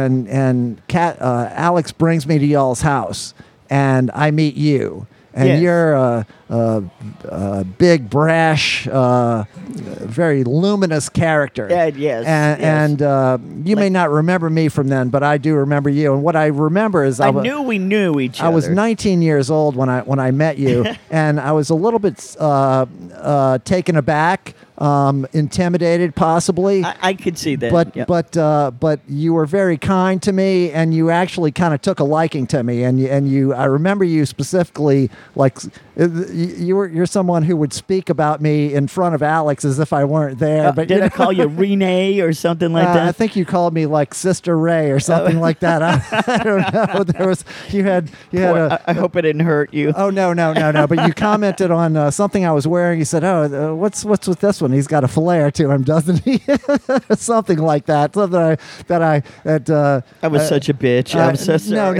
Alex brings me to y'all's house, and I meet you. And Yes. you're a big, brash, very luminous character. Yeah, yes, And, yes. you may not remember me from then, but I do remember you. And what I remember is I knew we knew each other. I was 19 years old when I met you, and I was a little bit taken aback, intimidated, possibly. I could see that. But yeah. but you were very kind to me, and you actually kind of took a liking to me, and you I remember you specifically, like you're someone who would speak about me in front of Alex as if I weren't there. But did I call you Renee or something like that? I think you called me like Sister Ray or something like that. I don't know. There was you had I hope it didn't hurt you. Oh no! But you commented on something I was wearing. You said, "Oh, what's with this one? He's got a flair to him, doesn't he?" Something like that. Something I was such a bitch. I'm so sorry.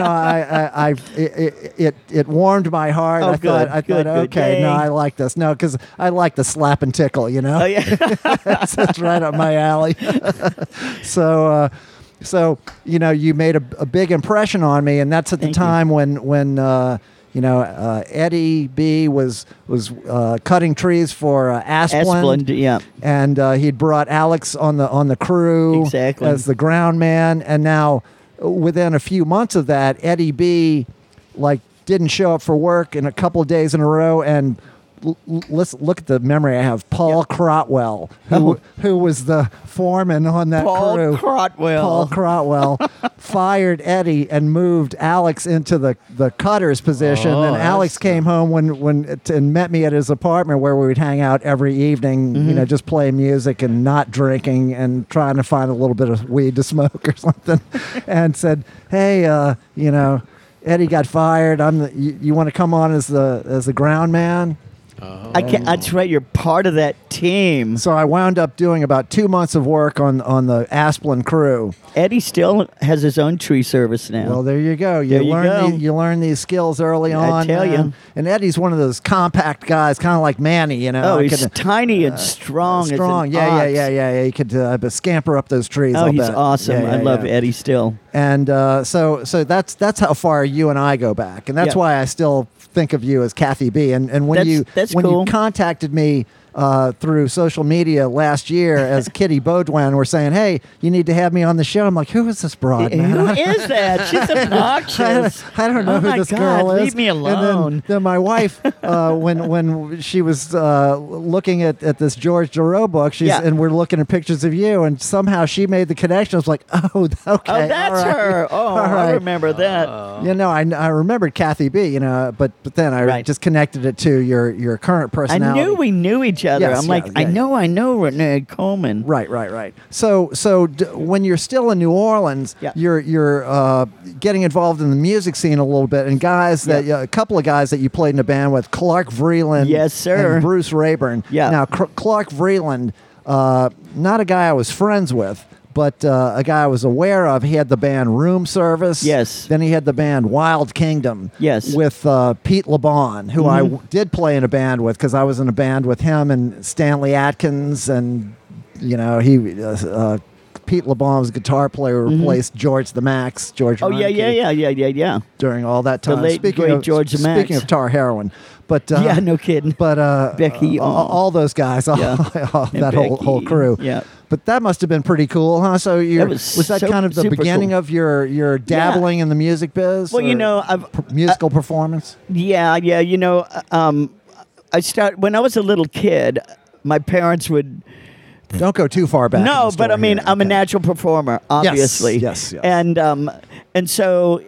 It warmed my heart. Oh, I good, thought, good. okay, Yay. no, I like this. No, because I like the slap and tickle. Oh yeah. That's right up my alley. So you made a big impression on me, and that's at the Thank you. time when Eddie B was cutting trees for Asplund, yeah. and he'd brought Alex on the crew Exactly. as the ground man, and now within a few months of that, Eddie B didn't show up for work in a couple of days in a row, and let's look at the memory I have. Paul Crotwell, who was the foreman on that Paul crew. Crotwell. Paul Crotwell fired Eddie and moved Alex into the Cutters position. Oh, and Alex that's came home and met me at his apartment where we would hang out every evening, just playing music and not drinking and trying to find a little bit of weed to smoke or something. And said, hey, Eddie got fired. You want to come on as the ground man? I can't. That's right. You're part of that team. So I wound up doing about 2 months of work on the Asplin crew. Eddie still has his own tree service now. Well, there you go. There you go. You learn these skills early I on. tell you. And Eddie's one of those compact guys, kind of like Manny. Oh, he's tiny and strong. Strong. As an Yeah. ox. He could scamper up those trees. Oh, I'll he's bet. awesome. Yeah, I love yeah. Eddie still. And so that's how far you and I go back, and that's Yeah. why I still think of you as Kathy B. And when That's you cool. contacted me through social media last year as Kitty Baudouin, were saying, "Hey, you need to have me on the show." I'm like, "Who is this broad, man?" Who is that? She's obnoxious. I don't know Oh who my this God, girl is. leave me And alone. then my wife, when she was looking at this George Giroux book, Yeah. and we're looking at pictures of you, and somehow she made the connection. I was like, "Oh, okay, Oh, that's all right. her. Oh, All I right. remember that. I remembered Kathy B. But then I Right. just connected it to your current I personality. knew we knew each other. Yes, I'm like, yeah. I know Renee Coleman. Right. So when you're still in New Orleans, Yeah. you're getting involved in the music scene a little bit, and a couple of guys that you played in a band with, Clark Vreeland, Yes, sir. and Bruce Rayburn. Yeah. Now Clark Vreeland, not a guy I was friends with, but a guy I was aware of. He had the band Room Service. Yes. Then he had the band Wild Kingdom. Yes. With Pete LeBon, who I did play in a band with, because I was in a band with him and Stanley Atkins, and Pete LeBon was a guitar player who replaced George the Max. George. Oh yeah, Reinke, yeah. During all that time, late, great George the Max. Speaking of tar heroin, but Yeah, no kidding. But Becky, all those guys, all Yeah. And that whole Becky, crew. yeah. But that must have been pretty cool, huh? So was that so kind of the super beginning cool. of your dabbling in the music biz? Well, or I've musical performance. Yeah. I when I was a little kid, my parents would. Don't go too far back. in No, the but I story mean, here. I'm a Okay. natural performer, obviously. Yes. And so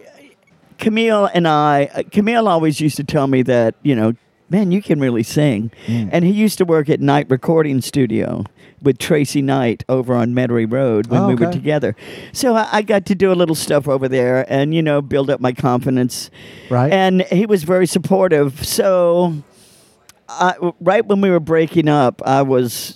Camille always used to tell me that, man, you can really sing. And he used to work at Night Recording Studio with Tracy Knight over on Metairie Road when we were okay. together. So I got to do a little stuff over there and, build up my confidence. Right. And he was very supportive. So right when we were breaking up, I was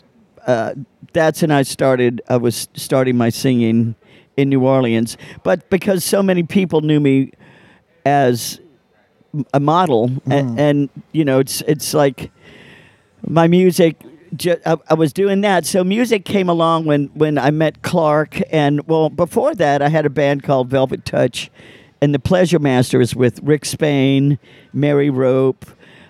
starting my singing in New Orleans. But because so many people knew me as a model, and it's like my music. I was doing that, so music came along when I met Clark, and before that I had a band called Velvet Touch, and the Pleasure Masters with Rick Spain, Mary Rope,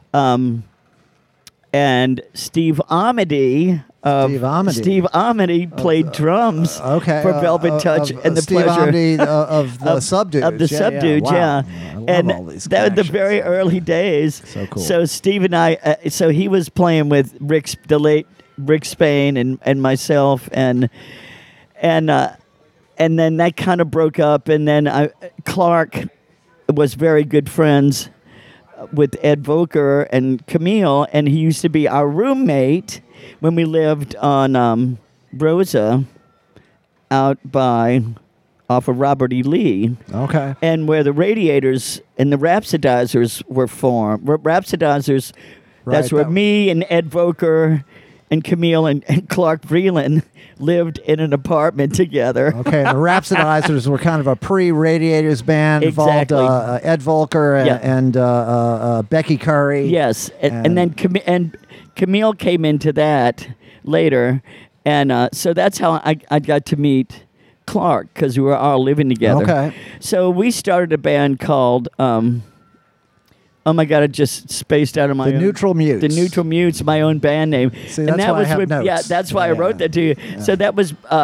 and Steve Amity. Steve Amity played drums for Velvet Touch and the Steve Pleasure Amity, of the Subdudes. of the Subdudes, Wow. yeah. I love And all these that was the connections. very early days. So cool. So Steve and I, so he was playing with the late Rick Spain and myself, and then that kind of broke up, and then Clark was very good friends with Ed Volker and Camille, and he used to be our roommate when we lived on Rosa off of Robert E. Lee. Okay. And where the Radiators and the Rhapsodizers were formed. Rhapsodizers, that's Right, where me and Ed Volker and Camille and Clark Vreeland lived in an apartment together. Okay, the Rhapsodizers were kind of a pre-Radiators band. Exactly. Involved Ed Volker and Becky Curry. Yes, and then Camille came into that later, and so that's how I got to meet Clark, because we were all living together. Okay. So we started a band called, oh my God, I just spaced out of my The own. Neutral Mutes. The Neutral Mutes, my own band name. See, and that's that why I was have with, notes. Yeah, that's why I Yeah. wrote that to you. So that was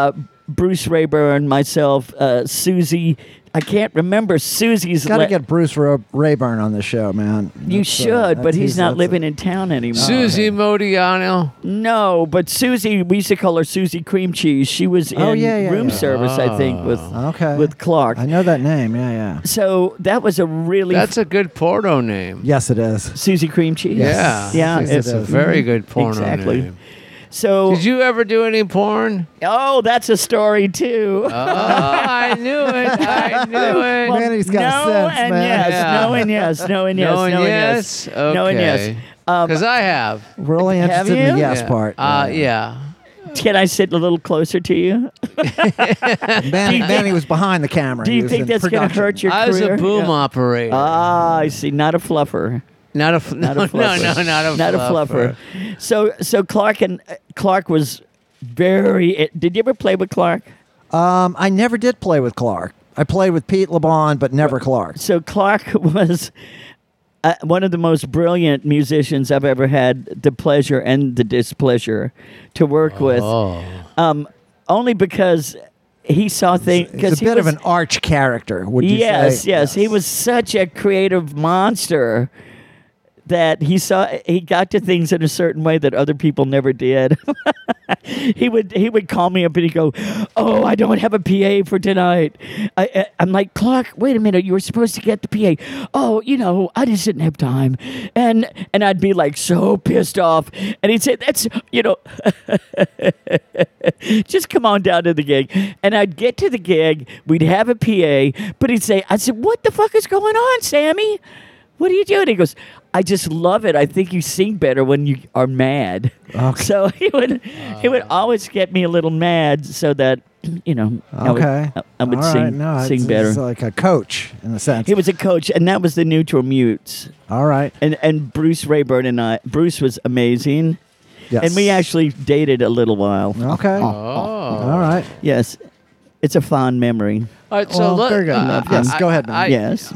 Bruce Rayburn, myself, Susie. I can't remember Susie's. Got to get Bruce Rayburn on the show, man. You should, but he's not living in town anymore. Susie Modiano. No, but Susie, we used to call her Susie Cream Cheese. She was in room service, I think, with Clark. I know that name. Yeah. So that was a really... That's a good porno name. Yes, it is. Susie Cream Cheese? Yeah. Yeah. It's a very good porno name. So, did you ever do any porn? Oh, that's a story too. Oh, I knew it. I knew it. Man, he's got sense, man. Yes, Yeah. no and yes. No and yes. No and no yes? And yes. No and yes. Because I have. We're only Have interested in the you? yes part. Yeah. Can I sit a little closer to you? Manny was behind the camera. Do He you was think in that's going to production. hurt your I was career? a boom operator. I see. Not a fluffer. Not a Not a fluffer. No, not a fluffer. So Clark was very. Did you ever play with Clark? I never did play with Clark. I played with Pete LeBon, but never Clark. So Clark was one of the most brilliant musicians I've ever had the pleasure and the displeasure to work with. Only because he saw things. He's a bit of an arch character, would you say? Yes. He was such a creative monster that he got to things in a certain way that other people never did. He would call me up and he'd go, "Oh, I don't have a PA for tonight." I'm like, "Clark, wait a minute. You were supposed to get the PA." "Oh, I just didn't have time." And I'd be like so pissed off. And he'd say, "That's, just come on down to the gig." And I'd get to the gig. We'd have a PA. But he'd say, I said, "What the fuck is going on, Sammy? What are you doing?" He goes, "I just love it. I think you sing better when you are mad." Okay. So he would always get me a little mad so that I would sing better. He's like a coach in a sense. He was a coach, and that was the Neutral Mutes. All right. And Bruce Rayburn and Bruce was amazing. Yes. And we actually dated a little while. Okay. All right. Yes. It's a fond memory. All right, so very good. Yes, go ahead, man. Yes.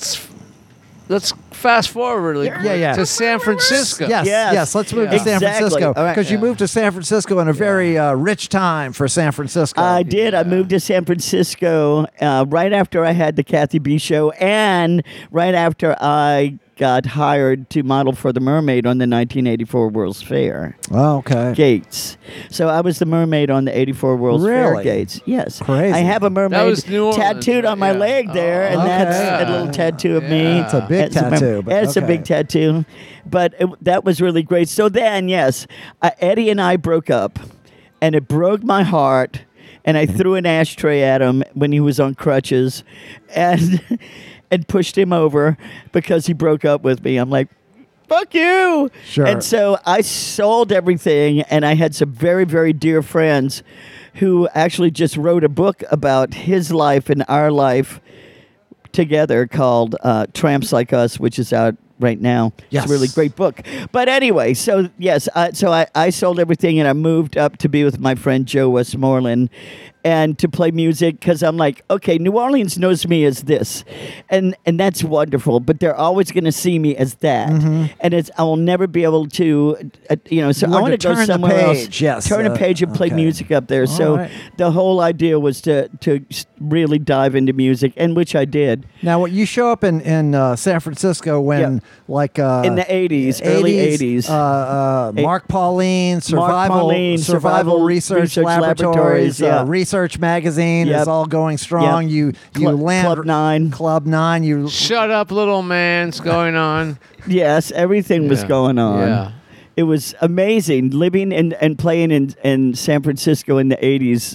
Let's fast forward really quick to San Francisco. Yes. Let's move to San Francisco All right. because you moved to San Francisco in a very rich time for San Francisco. I did. I moved to San Francisco right after I had the Kathy B show and right after I got hired to model for the Mermaid on the 1984 World's Fair. Oh, okay. Gates. So I was the mermaid on the 84 World's Fair Gates. Yes. Crazy. I have a mermaid tattooed on my leg there, and that's a little tattoo of me. It's a big tattoo. It's a big tattoo. But that was really great. So then, yes, Eddie and I broke up, and it broke my heart, and I threw an ashtray at him when he was on crutches, and pushed him over because he broke up with me. I'm like, fuck you. Sure. And so I sold everything, and I had some very, very dear friends who actually just wrote a book about his life and our life together called Tramps Like Us, which is out right now. Yes. It's a really great book. But anyway, so yes, I sold everything, and I moved up to be with my friend Joe Westmoreland and to play music because I'm like, okay, New Orleans knows me as this, and that's wonderful, but they're always going to see me as that, and I will never be able to, so I want to go somewhere else, turn a page and play music up there. So the whole idea was to really dive into music, and which I did. Now, you show up in San Francisco when, like, in the 80s, early 80s. Mark Pauline, Survival Research Laboratories, Research Magazine is all going strong. You land Club 9. You shut up, little man's going on. Yes, everything was going on. Yeah. It was amazing. Living and playing in San Francisco in the 80s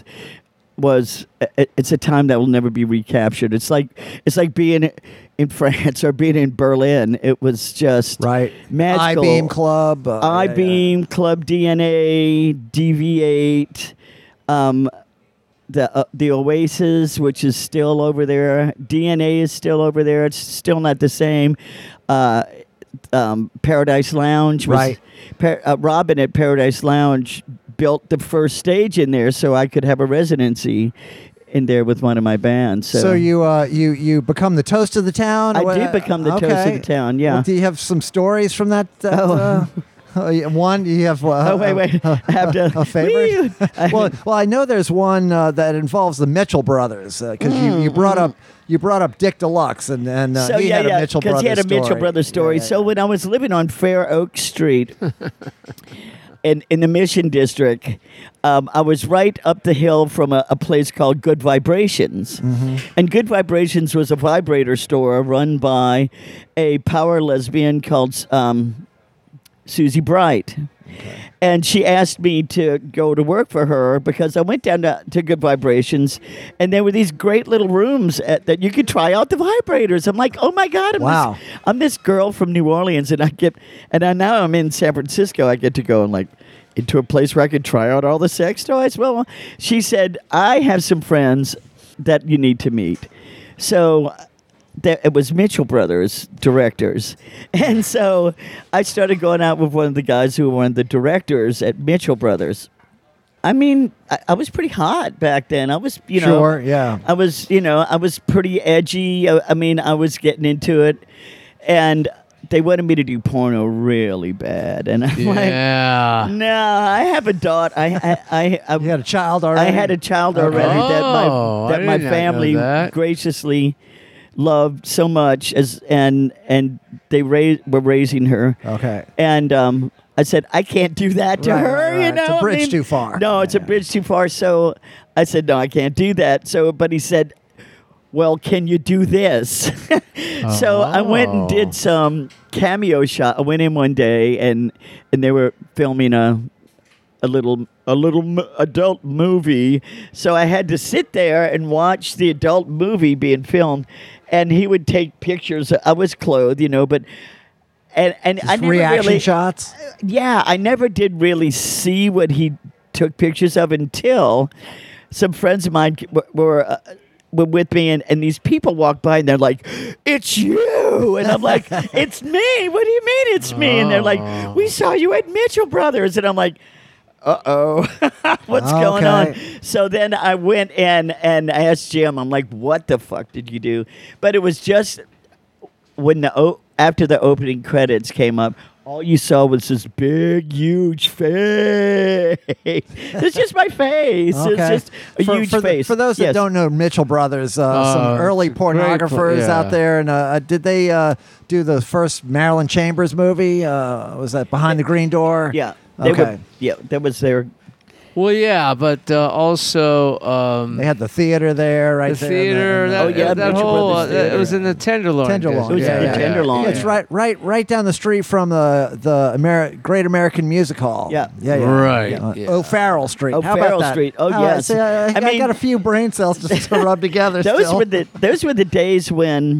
it's a time that will never be recaptured. It's like being in France or being in Berlin. It was just magical. I-Beam Club. I-Beam Club, DNA, DV8, the Oasis, which is still over there. DNA is still over there. It's still not the same. Paradise Lounge was Robin at Paradise Lounge built the first stage in there so I could have a residency in there with one of my bands. So you become the toast of the town? I did become the toast of the town, yeah. Well, do you have some stories from that? One, you have wait. I have to. a favorite? well, I know there's one that involves the Mitchell brothers because you brought up Dick Deluxe and So he had a Mitchell brothers he had a story. Mitchell brothers story. So when I was living on Fair Oak Street in the Mission District, I was right up the hill from a place called Good Vibrations. And Good Vibrations was a vibrator store run by a power lesbian called Susie Bright. And she asked me to go to work for her because I went down to Good Vibrations, and there were these great little rooms that you could try out the vibrators. I'm like, oh my God, I'm this girl from New Orleans, and now I'm in San Francisco. I get to go and into a place where I could try out all the sex toys. Well, she said, I have some friends that you need to meet. So it was Mitchell Brothers directors. And so I started going out with one of the guys who were one of the directors at Mitchell Brothers. I mean, I was pretty hot back then. I was, Sure, yeah. I was pretty edgy. I mean, I was getting into it. And they wanted me to do porno really bad. And I'm like, no, I have a daughter. I You had a child already? I had a child already that my family graciously loved so much and they were raising her. Okay. And I said, I can't do that to her. Right. You know, It's a bridge too far. No, it's a bridge too far. So I said, no, I can't do that. So, but he said, well, can you do this? So I went and did some cameo shot. I went in one day and they were filming a little adult movie. So I had to sit there and watch the adult movie being filmed. And he would take pictures. I was clothed, but and I never reaction shots. Yeah, I never did really see what he took pictures of until some friends of mine were with me, and these people walked by and they're like, "It's you," and I'm like, "It's me. What do you mean it's me?" And they're like, "We saw you at Mitchell Brothers," and I'm like, uh-oh, what's going on? So then I went in and asked Jim, I'm like, what the fuck did you do? But it was just when after the opening credits came up, all you saw was this big, huge face. It's just my face. Okay. It's just a huge face. For those that don't know Mitchell Brothers, some early pornographers out there, and did they do the first Marilyn Chambers movie? Was that Behind the Green Door? Yeah. Okay. That was their... Well, yeah, but also they had the theater there, right? The theater. That whole it was in the Tenderloin. Tenderloin. It was in the Tenderloin. Yeah, it's right down the street from the Great American Music Hall. Yeah. Right. O'Farrell Street. How O'Farrell about that? Street. Oh, yes. See, I got a few brain cells just to rub together. Those were the days when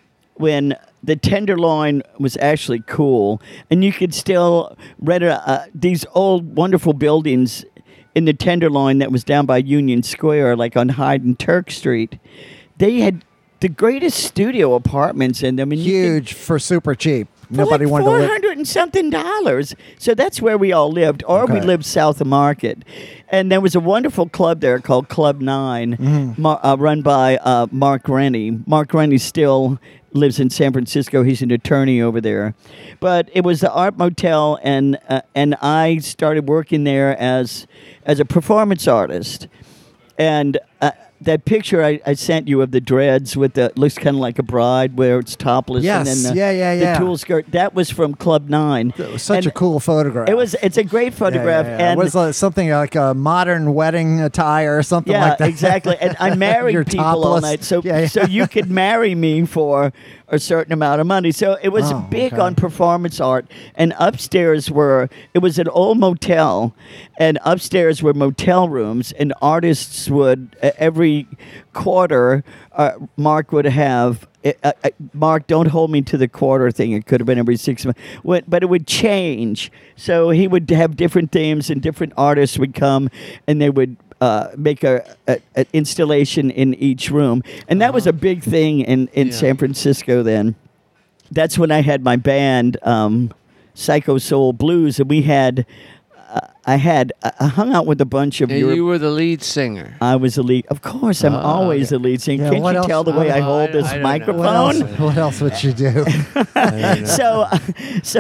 the Tenderloin was actually cool, and you could still rent these old wonderful buildings in the Tenderloin that was down by Union Square, like on Hyde and Turk Street. They had the greatest studio apartments in them. And huge for super cheap. Nobody wanted to live. $400 and something. So that's where we all lived, or we lived south of Market. And there was a wonderful club there called Club 9, run by Mark Rennie. Mark Rennie still lives in San Francisco. He's an attorney over there. But it was the Art Motel, and I started working there as a performance artist. And that picture I sent you of the dreads with the looks kind of like a bride where it's topless. Yes, and then the tulle skirt. That was from Club 9. It was such a cool photograph. It's a great photograph. And it was something like a modern wedding attire or something like that. Yeah, exactly. And I married people all night. So you could marry me for a certain amount of money. So it was big on performance art. And upstairs it was an old motel, and upstairs were motel rooms, and artists would, every quarter, Mark would have, Mark, don't hold me to the quarter thing. It could have been every 6 months. But it would change. So he would have different themes, and different artists would come, and they would make an installation in each room. And that was a big thing in San Francisco then. That's when I had my band, Psycho Soul Blues, and we had... I hung out with a bunch of... And you were the lead singer. I was the lead. Of course, I'm always the lead singer. Yeah, Can't you tell the way I hold this microphone? What else would you do? So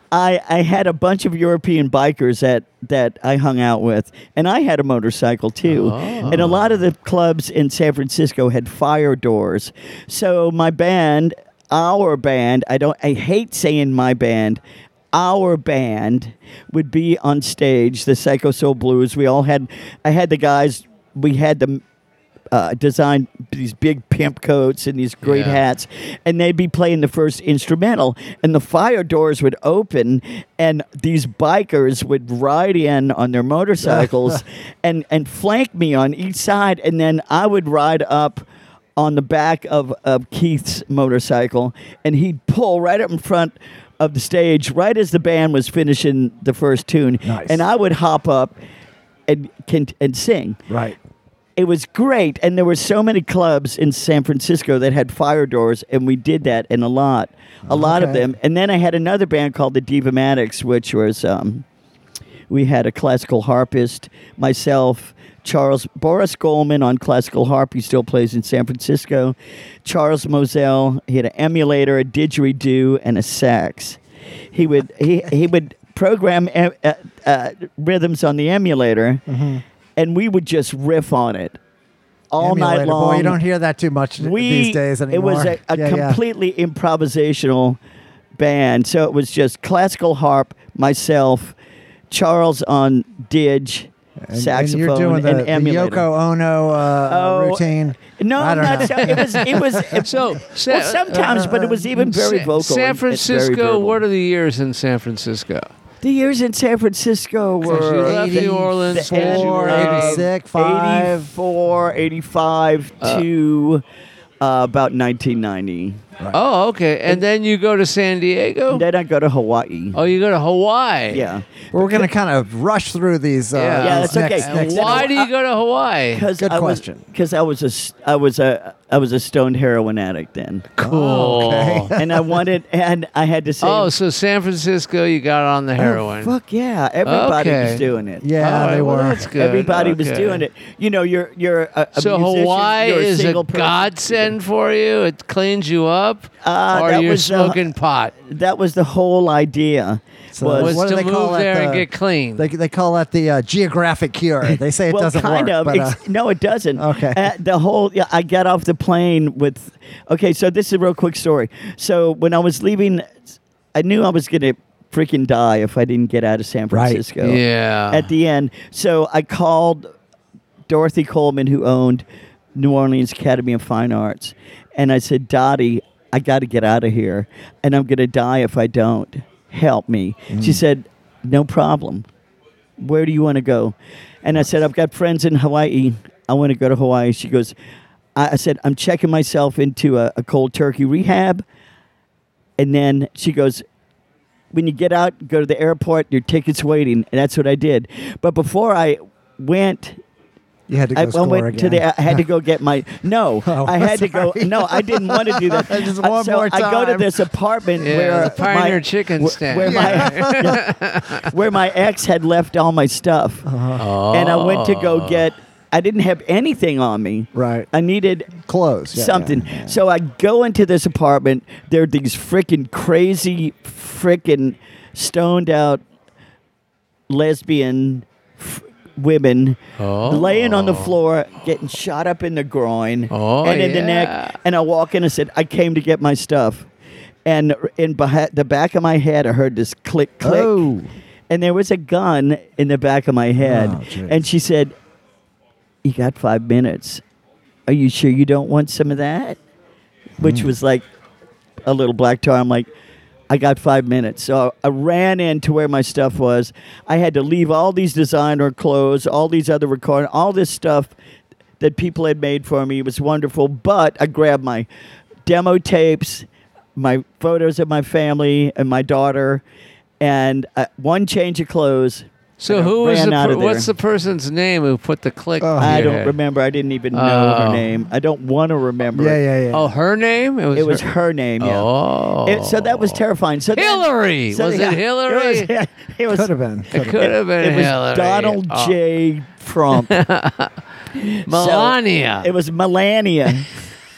I had a bunch of European bikers that I hung out with, and I had a motorcycle too. And a lot of the clubs in San Francisco had fire doors. So my band, our band, I hate saying my band, our band would be on stage, the Psycho Soul Blues. I had the guys, we had them design these big pimp coats and these great hats, and they'd be playing the first instrumental, and the fire doors would open, and these bikers would ride in on their motorcycles and flank me on each side, and then I would ride up on the back of Keith's motorcycle, and he'd pull right up in front of the stage right as the band was finishing the first tune. Nice. And I would hop up and sing. Right. It was great, and there were so many clubs in San Francisco that had fire doors, and we did that in a lot of them. And then I had another band called the Divamatics, which was we had a classical harpist, myself, Boris Goldman on classical harp. He still plays in San Francisco. Charles Moselle. He had an emulator, a didgeridoo, and a sax. He would program rhythms on the emulator. Mm-hmm. And we would just riff on it all night long. Boy, you don't hear that too much these days anymore. It was a completely improvisational band. So it was just classical harp, myself, Charles on dig, saxophone, and you're doing the emulator. Yoko Ono routine. No, not so. It was well, sometimes, but it was even very vocal. San Francisco. What are the years in San Francisco? The years in San Francisco were you left New Orleans, 86, 5. 84, 85 to about 1990. Right. Oh, okay. And then you go to San Diego? And then I go to Hawaii. Oh, you go to Hawaii? Yeah. We're going to kind of rush through these. That's okay. Next why do you go to Hawaii? Good question. Because I was a stoned heroin addict then. Cool. Oh, okay. And I had to say. Oh, so San Francisco, you got on the heroin. Oh, fuck yeah! Everybody was doing it. Yeah, they were. Well, that's good. Everybody was doing it. You know, you're a so musician, Hawaii you're is a person. godsend for you. It cleans you up, or you're smoking pot. That was the whole idea. So was what do to they call move it? there and get clean. They call that the geographic cure. They say it doesn't kind work. of. But, No, it doesn't. Okay. I got off the plane with. Okay, so this is a real quick story. So when I was leaving, I knew I was going to freaking die if I didn't get out of San Francisco. Right. Yeah. At the end, so I called Dorothy Coleman, who owned New Orleans Academy of Fine Arts, and I said, Dottie, I got to get out of here, and I'm going to die if I don't. Help me. She said, no problem. Where do you want to go? And I said, I've got friends in Hawaii. I want to go to Hawaii. She goes, I said, I'm checking myself into a cold turkey rehab. And then she goes, when you get out, go to the airport, your ticket's waiting. And that's what I did. But before I went... you had to go score again. I had to go get my... No, I had to go... No, I didn't want to do that. Just one more time. I go to this apartment where... the Pioneer Chicken stand. Where my ex had left all my stuff. Oh. And I went to go get... I didn't have anything on me. Right. I needed clothes. something. Yeah. So I go into this apartment. There are these freaking crazy, freaking stoned out lesbian women laying on the floor, getting shot up in the groin and in the neck. And I walk in and said, I came to get my stuff. And in the back of my head, I heard this click, click. Oh. And there was a gun in the back of my head. Oh, and she said, you got 5 minutes. Are you sure you don't want some of that? Which was like a little black tar. I'm like, I got 5 minutes. So I ran into where my stuff was. I had to leave all these designer clothes, all these other recording, all this stuff that people had made for me. It was wonderful. But I grabbed my demo tapes, my photos of my family and my daughter, and one change of clothes. So what's the person's name who put the click? I don't remember. I didn't even know her name. I don't want to remember. Yeah. Oh, her name? It was her name. Yeah. Oh. So that was terrifying. So Hillary. Was it Hillary? It was. Could have been. It could have been It was Hillary. Donald J. Trump. Melania. It was Melania.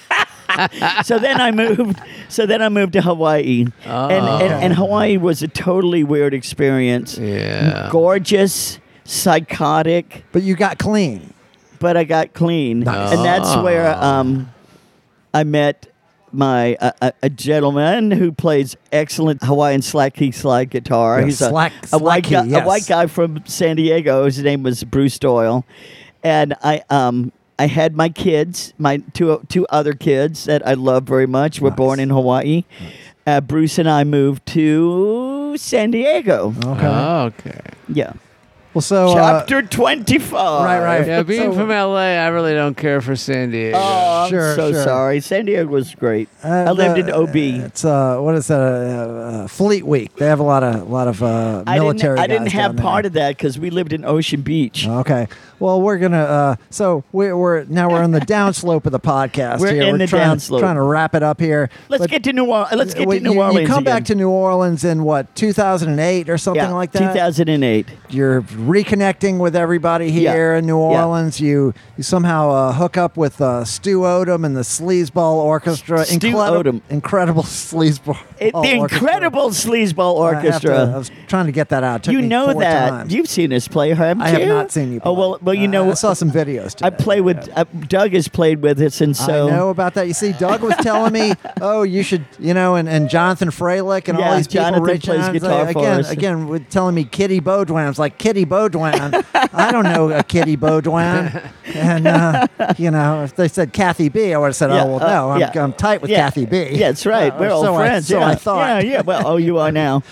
So then I moved. So then I moved to Hawaii, and Hawaii was a totally weird experience. Yeah. Gorgeous, psychotic, But you got clean. but I got clean, Nice. and that's where I met a gentleman who plays excellent Hawaiian slack key slide guitar. Yeah, He's slack a white key, guy, yes. a white guy from San Diego. His name was Bruce Doyle, and I had my kids, my two other kids that I love very much. Were Nice. born in Hawaii. Bruce and I moved to San Diego. Okay. Okay. Yeah. Well, so Chapter 25. right. Yeah, being from LA, I really don't care for San Diego. Oh, I'm Sure, so sure. sorry. San Diego was great. I lived in OB. It's what is that? Fleet Week. They have a lot of military. I didn't guys have down there. part of that because we lived in Ocean Beach. Okay. Well, we're gonna. So we're now on the downslope of the podcast. We're here. in the trying, downslope. Trying to wrap it up here. Let's But, get to New Orleans. Let's get to wait, New you, Orleans. You come back again. to New Orleans in what 2008 or something yeah, like that. 2008. You're reconnecting with everybody here Yeah. in New Yeah. Orleans. You somehow hook up with Stu Odom and the Sleazeball Orchestra. Stu Odom. Incredible Sleazeball. The Orchestra. incredible Sleazeball I have to- Orchestra. I was trying to get that out. It took You me know 4 that. times. You've seen us play, haven't I you? have not seen you play. Oh, well, you know, I saw some videos today. I play with, Doug has played with us, and so. I know about that. You see, Doug was telling me, oh, you should, and Jonathan Freilich and all Yeah, these people. Jonathan Rich plays Jones, guitar for us. Again, with telling me Kitty Baudouin. I was like, Kitty Baudouin? I don't know a Kitty Baudouin. And, if they said Kathy B, I would have said, Yeah, oh, well, no, yeah. I'm tight with Yeah. Kathy B. Yeah, that's right. We're old so friends. So yeah. I thought. Yeah. Well, you are now.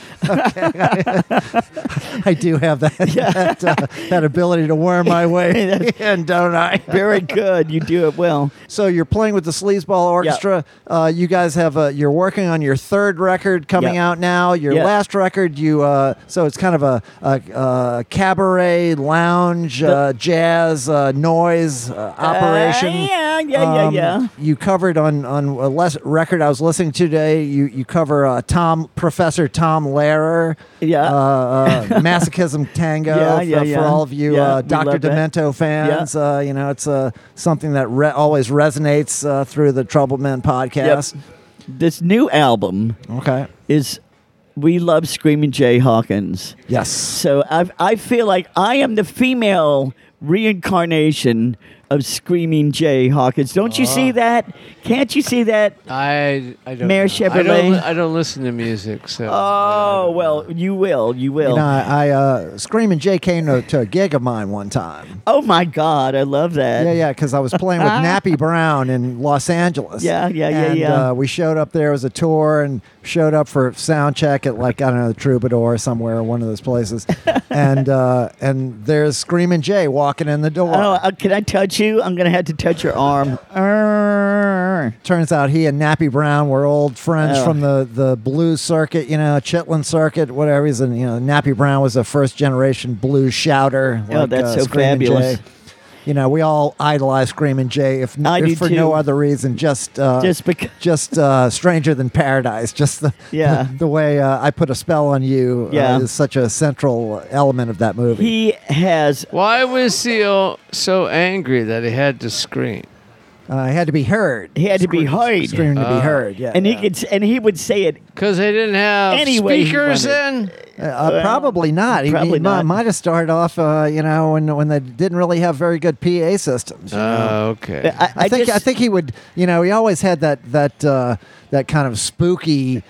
I do have that ability to worm my way in, don't I? Very good. You do it well. So you're playing with the Sleazeball Orchestra. You guys have you're working on your third record coming Yeah. out now. Your Yeah. last record, so it's kind of a cabaret, lounge, jazz, noise operation. Yeah. You covered on a record I was listening to today. You cover Professor Tom Lehrer. Yeah. Masochism Tango. Yeah, For all of you Yeah, we Dr. love that. Demento fans. It's something that always resonates through the Trouble Men podcast. This new album Okay. is We Love Screaming Jay Hawkins. Yes. So I feel like I am the female reincarnation of Screaming Jay Hawkins. Don't you see that? Can't you see that? I don't. Mayor know. Chevrolet? I don't listen to music, so. Oh, well, you will. You will. I Screaming Jay came to a gig of mine one time. Oh, my God. I love that. Yeah, because I was playing with Nappy Brown in Los Angeles. Yeah. And we showed up there. It was a tour and showed up for sound check at the Troubadour somewhere, one of those places. and there's Screaming Jay walking in the door. Oh, can I touch you? I'm going to have to touch your arm. Turns out he and Nappy Brown were old friends Oh. from the blues circuit, Chitlin circuit, whatever. He's Nappy Brown was a first generation blues shouter. Oh, that's so Screamin' fabulous. Jay. We all idolize Screamin' Jay, if do for too. no other reason, just because. Stranger Than Paradise. Just the way I Put a Spell on You is such a central element of that movie. He has. Why was he so angry that he had to scream? He had to be heard. He had to be heard. Screaming to be heard. Yeah, And yeah. he would say it. Because they didn't have Anyway, he speakers wanted- in. Probably not. Probably he not. might have started off, when they didn't really have very good PA systems. Okay. I think he would. He always had that kind of spooky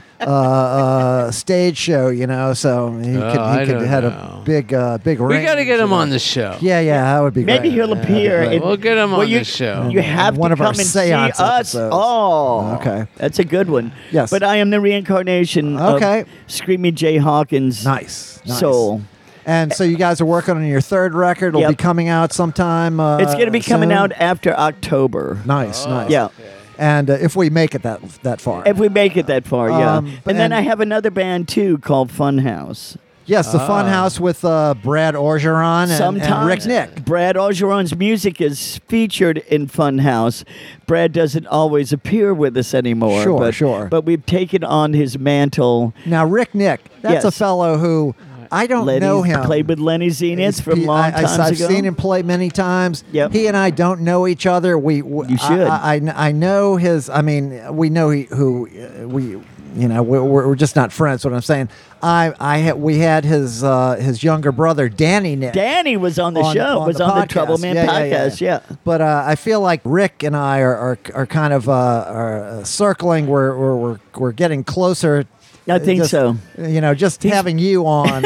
stage show. So he could had a big we range. got to get him on the show. Yeah, that would be Maybe great. he'll appear. Yeah, we'll get him on the show. You have One to of our come and see seance us. episodes. Oh, Okay. That's a good one. Yes. But I am the reincarnation Okay. of Screaming Jay Hawkins' Nice. soul. And so you guys are working on your third record. It'll Yep. be coming out sometime. It's going to be coming soon? out after October. Nice. Yeah. And if we make it that far. If we make it that far, yeah. But- And then and- I have another band too called Funhouse. Yes, the Funhouse with Brad Orgeron and Sometimes Rick Nick. Brad Orgeron's music is featured in Funhouse. Brad doesn't always appear with us anymore. Sure. But we've taken on his mantle. Now, Rick Nick, that's a Yes. fellow who I don't know him. Played with Lenny Zenitz from long times I've ago. seen him play many times. Yep. He and I don't know each other. You should. I know his. I mean, we know we. You know, we're just not friends. What I'm saying, we had his younger brother Danny Nick. Danny was on the show. Was on the Trouble Man podcast. Yeah. But I feel like Rick and I are kind of are circling. We're getting closer. I think so. You know, just having you on.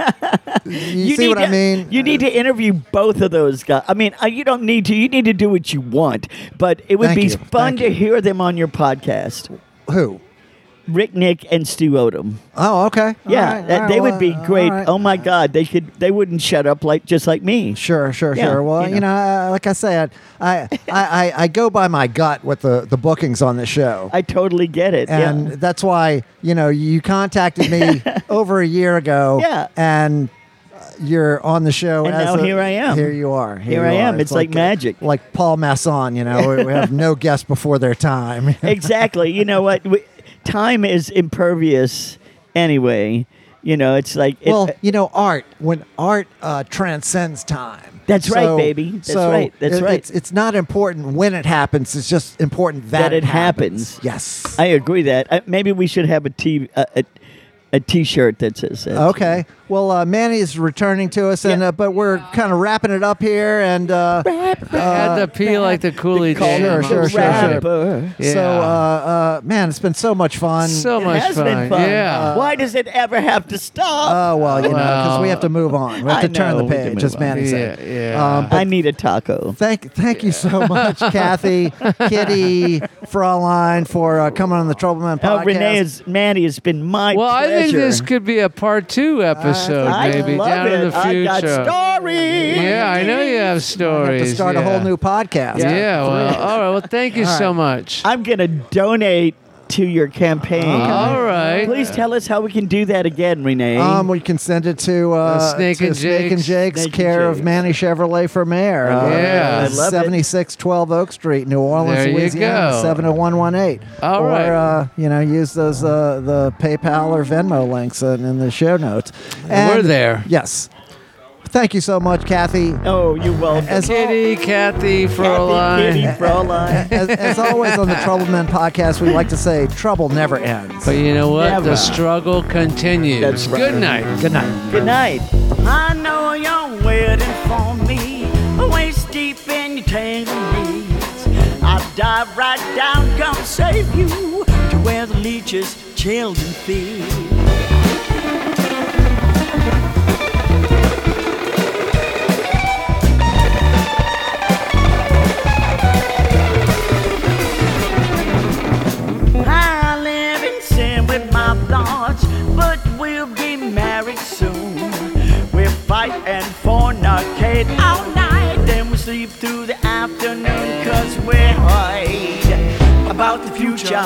You see what I mean? You need to interview both of those guys. I mean, you don't need to. You need to do what you want. But it would be fun to hear them on your podcast. Who? Rick, Nick, and Stu Odom. Oh, okay. Yeah, they would be great. Right. Oh my God, they wouldn't shut up just like me. Sure. Well, you know, like I said, I go by my gut with the bookings on the show. I totally get it, and that's why you contacted me over a year ago. Yeah, and you're on the show, and now here I am. Here you are. Here I am. It's like magic. Like Paul Masson. You know, we have no guests before their time. Exactly. You know what? Time is impervious anyway. You know, it's like... art. When art transcends time. That's right, baby. That's right. It's not important when it happens. It's just important that it happens. Yes. I agree that. Maybe we should have a T-shirt that says that. Okay. Well, Manny is returning to us, and but we're kind of wrapping it up here, and had to pee like the Cooley. Sure. Yeah. So, man, it's been so much fun. So It much has fun. been fun. Yeah. Why does it ever have to stop? Oh well, because we have to move on. We have to turn the we have to page, move as Manny on. said. Yeah. I need a taco. Thank you so much, Kathy, Kitty, Fraulein, for coming on the Troubleman podcast. Manny, it's been my Well, pleasure. I think this could be a part 2 episode, maybe love down it. in the future. I got stories. Yeah, I know you have We stories. have to start a whole new podcast. Yeah. Well, all right. Well, thank you so much. I'm going to donate to your campaign. All right. Please tell us how we can do that again, Renee. We can send it to Snake and Jake's, Snake care and of Manny Chevrolet for mayor. Yeah. I love it. 7612 Oak Street, New Orleans, There you Louisiana, go. 70118. All right. Use those the PayPal or Venmo links in the show notes. And We're there. Yes. Thank you so much, Kathy. Oh, you're welcome. Kitty, Kathy, Fraulein. Kitty, Fraulein. As always on the Troubleman podcast, we like to say trouble never ends. But you know what? Never. The struggle continues. That's right. Good night. Good night. Good night. I know you're waiting for me, waist deep in your tangled weeds. I'll dive right down, come save you to where the leeches children feed. I live in sin with my thoughts, but we'll be married soon. We'll fight and fornicate all night, then we'll sleep through the afternoon, 'cause we're worried about the future.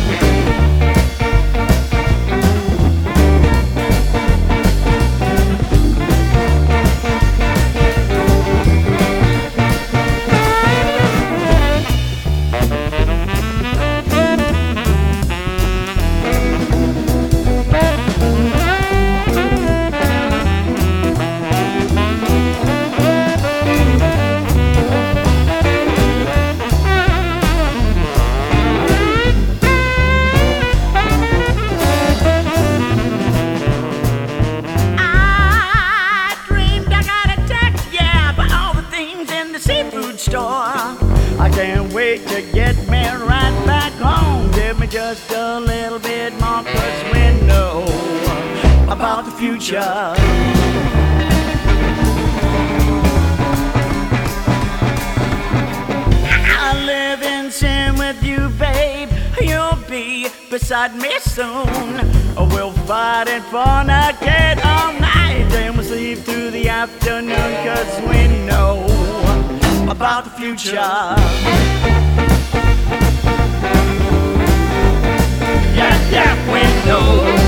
I dreamed I got a text, yeah, about all the things in the seafood store. I can't wait to get me right back home. Give me just a little bit more, 'cause we know about the future. I live in sin with you, babe. You'll be beside me soon. We'll fight and fornicate all night, then we'll sleep through the afternoon, 'cause we know about the future. Yeah, we know.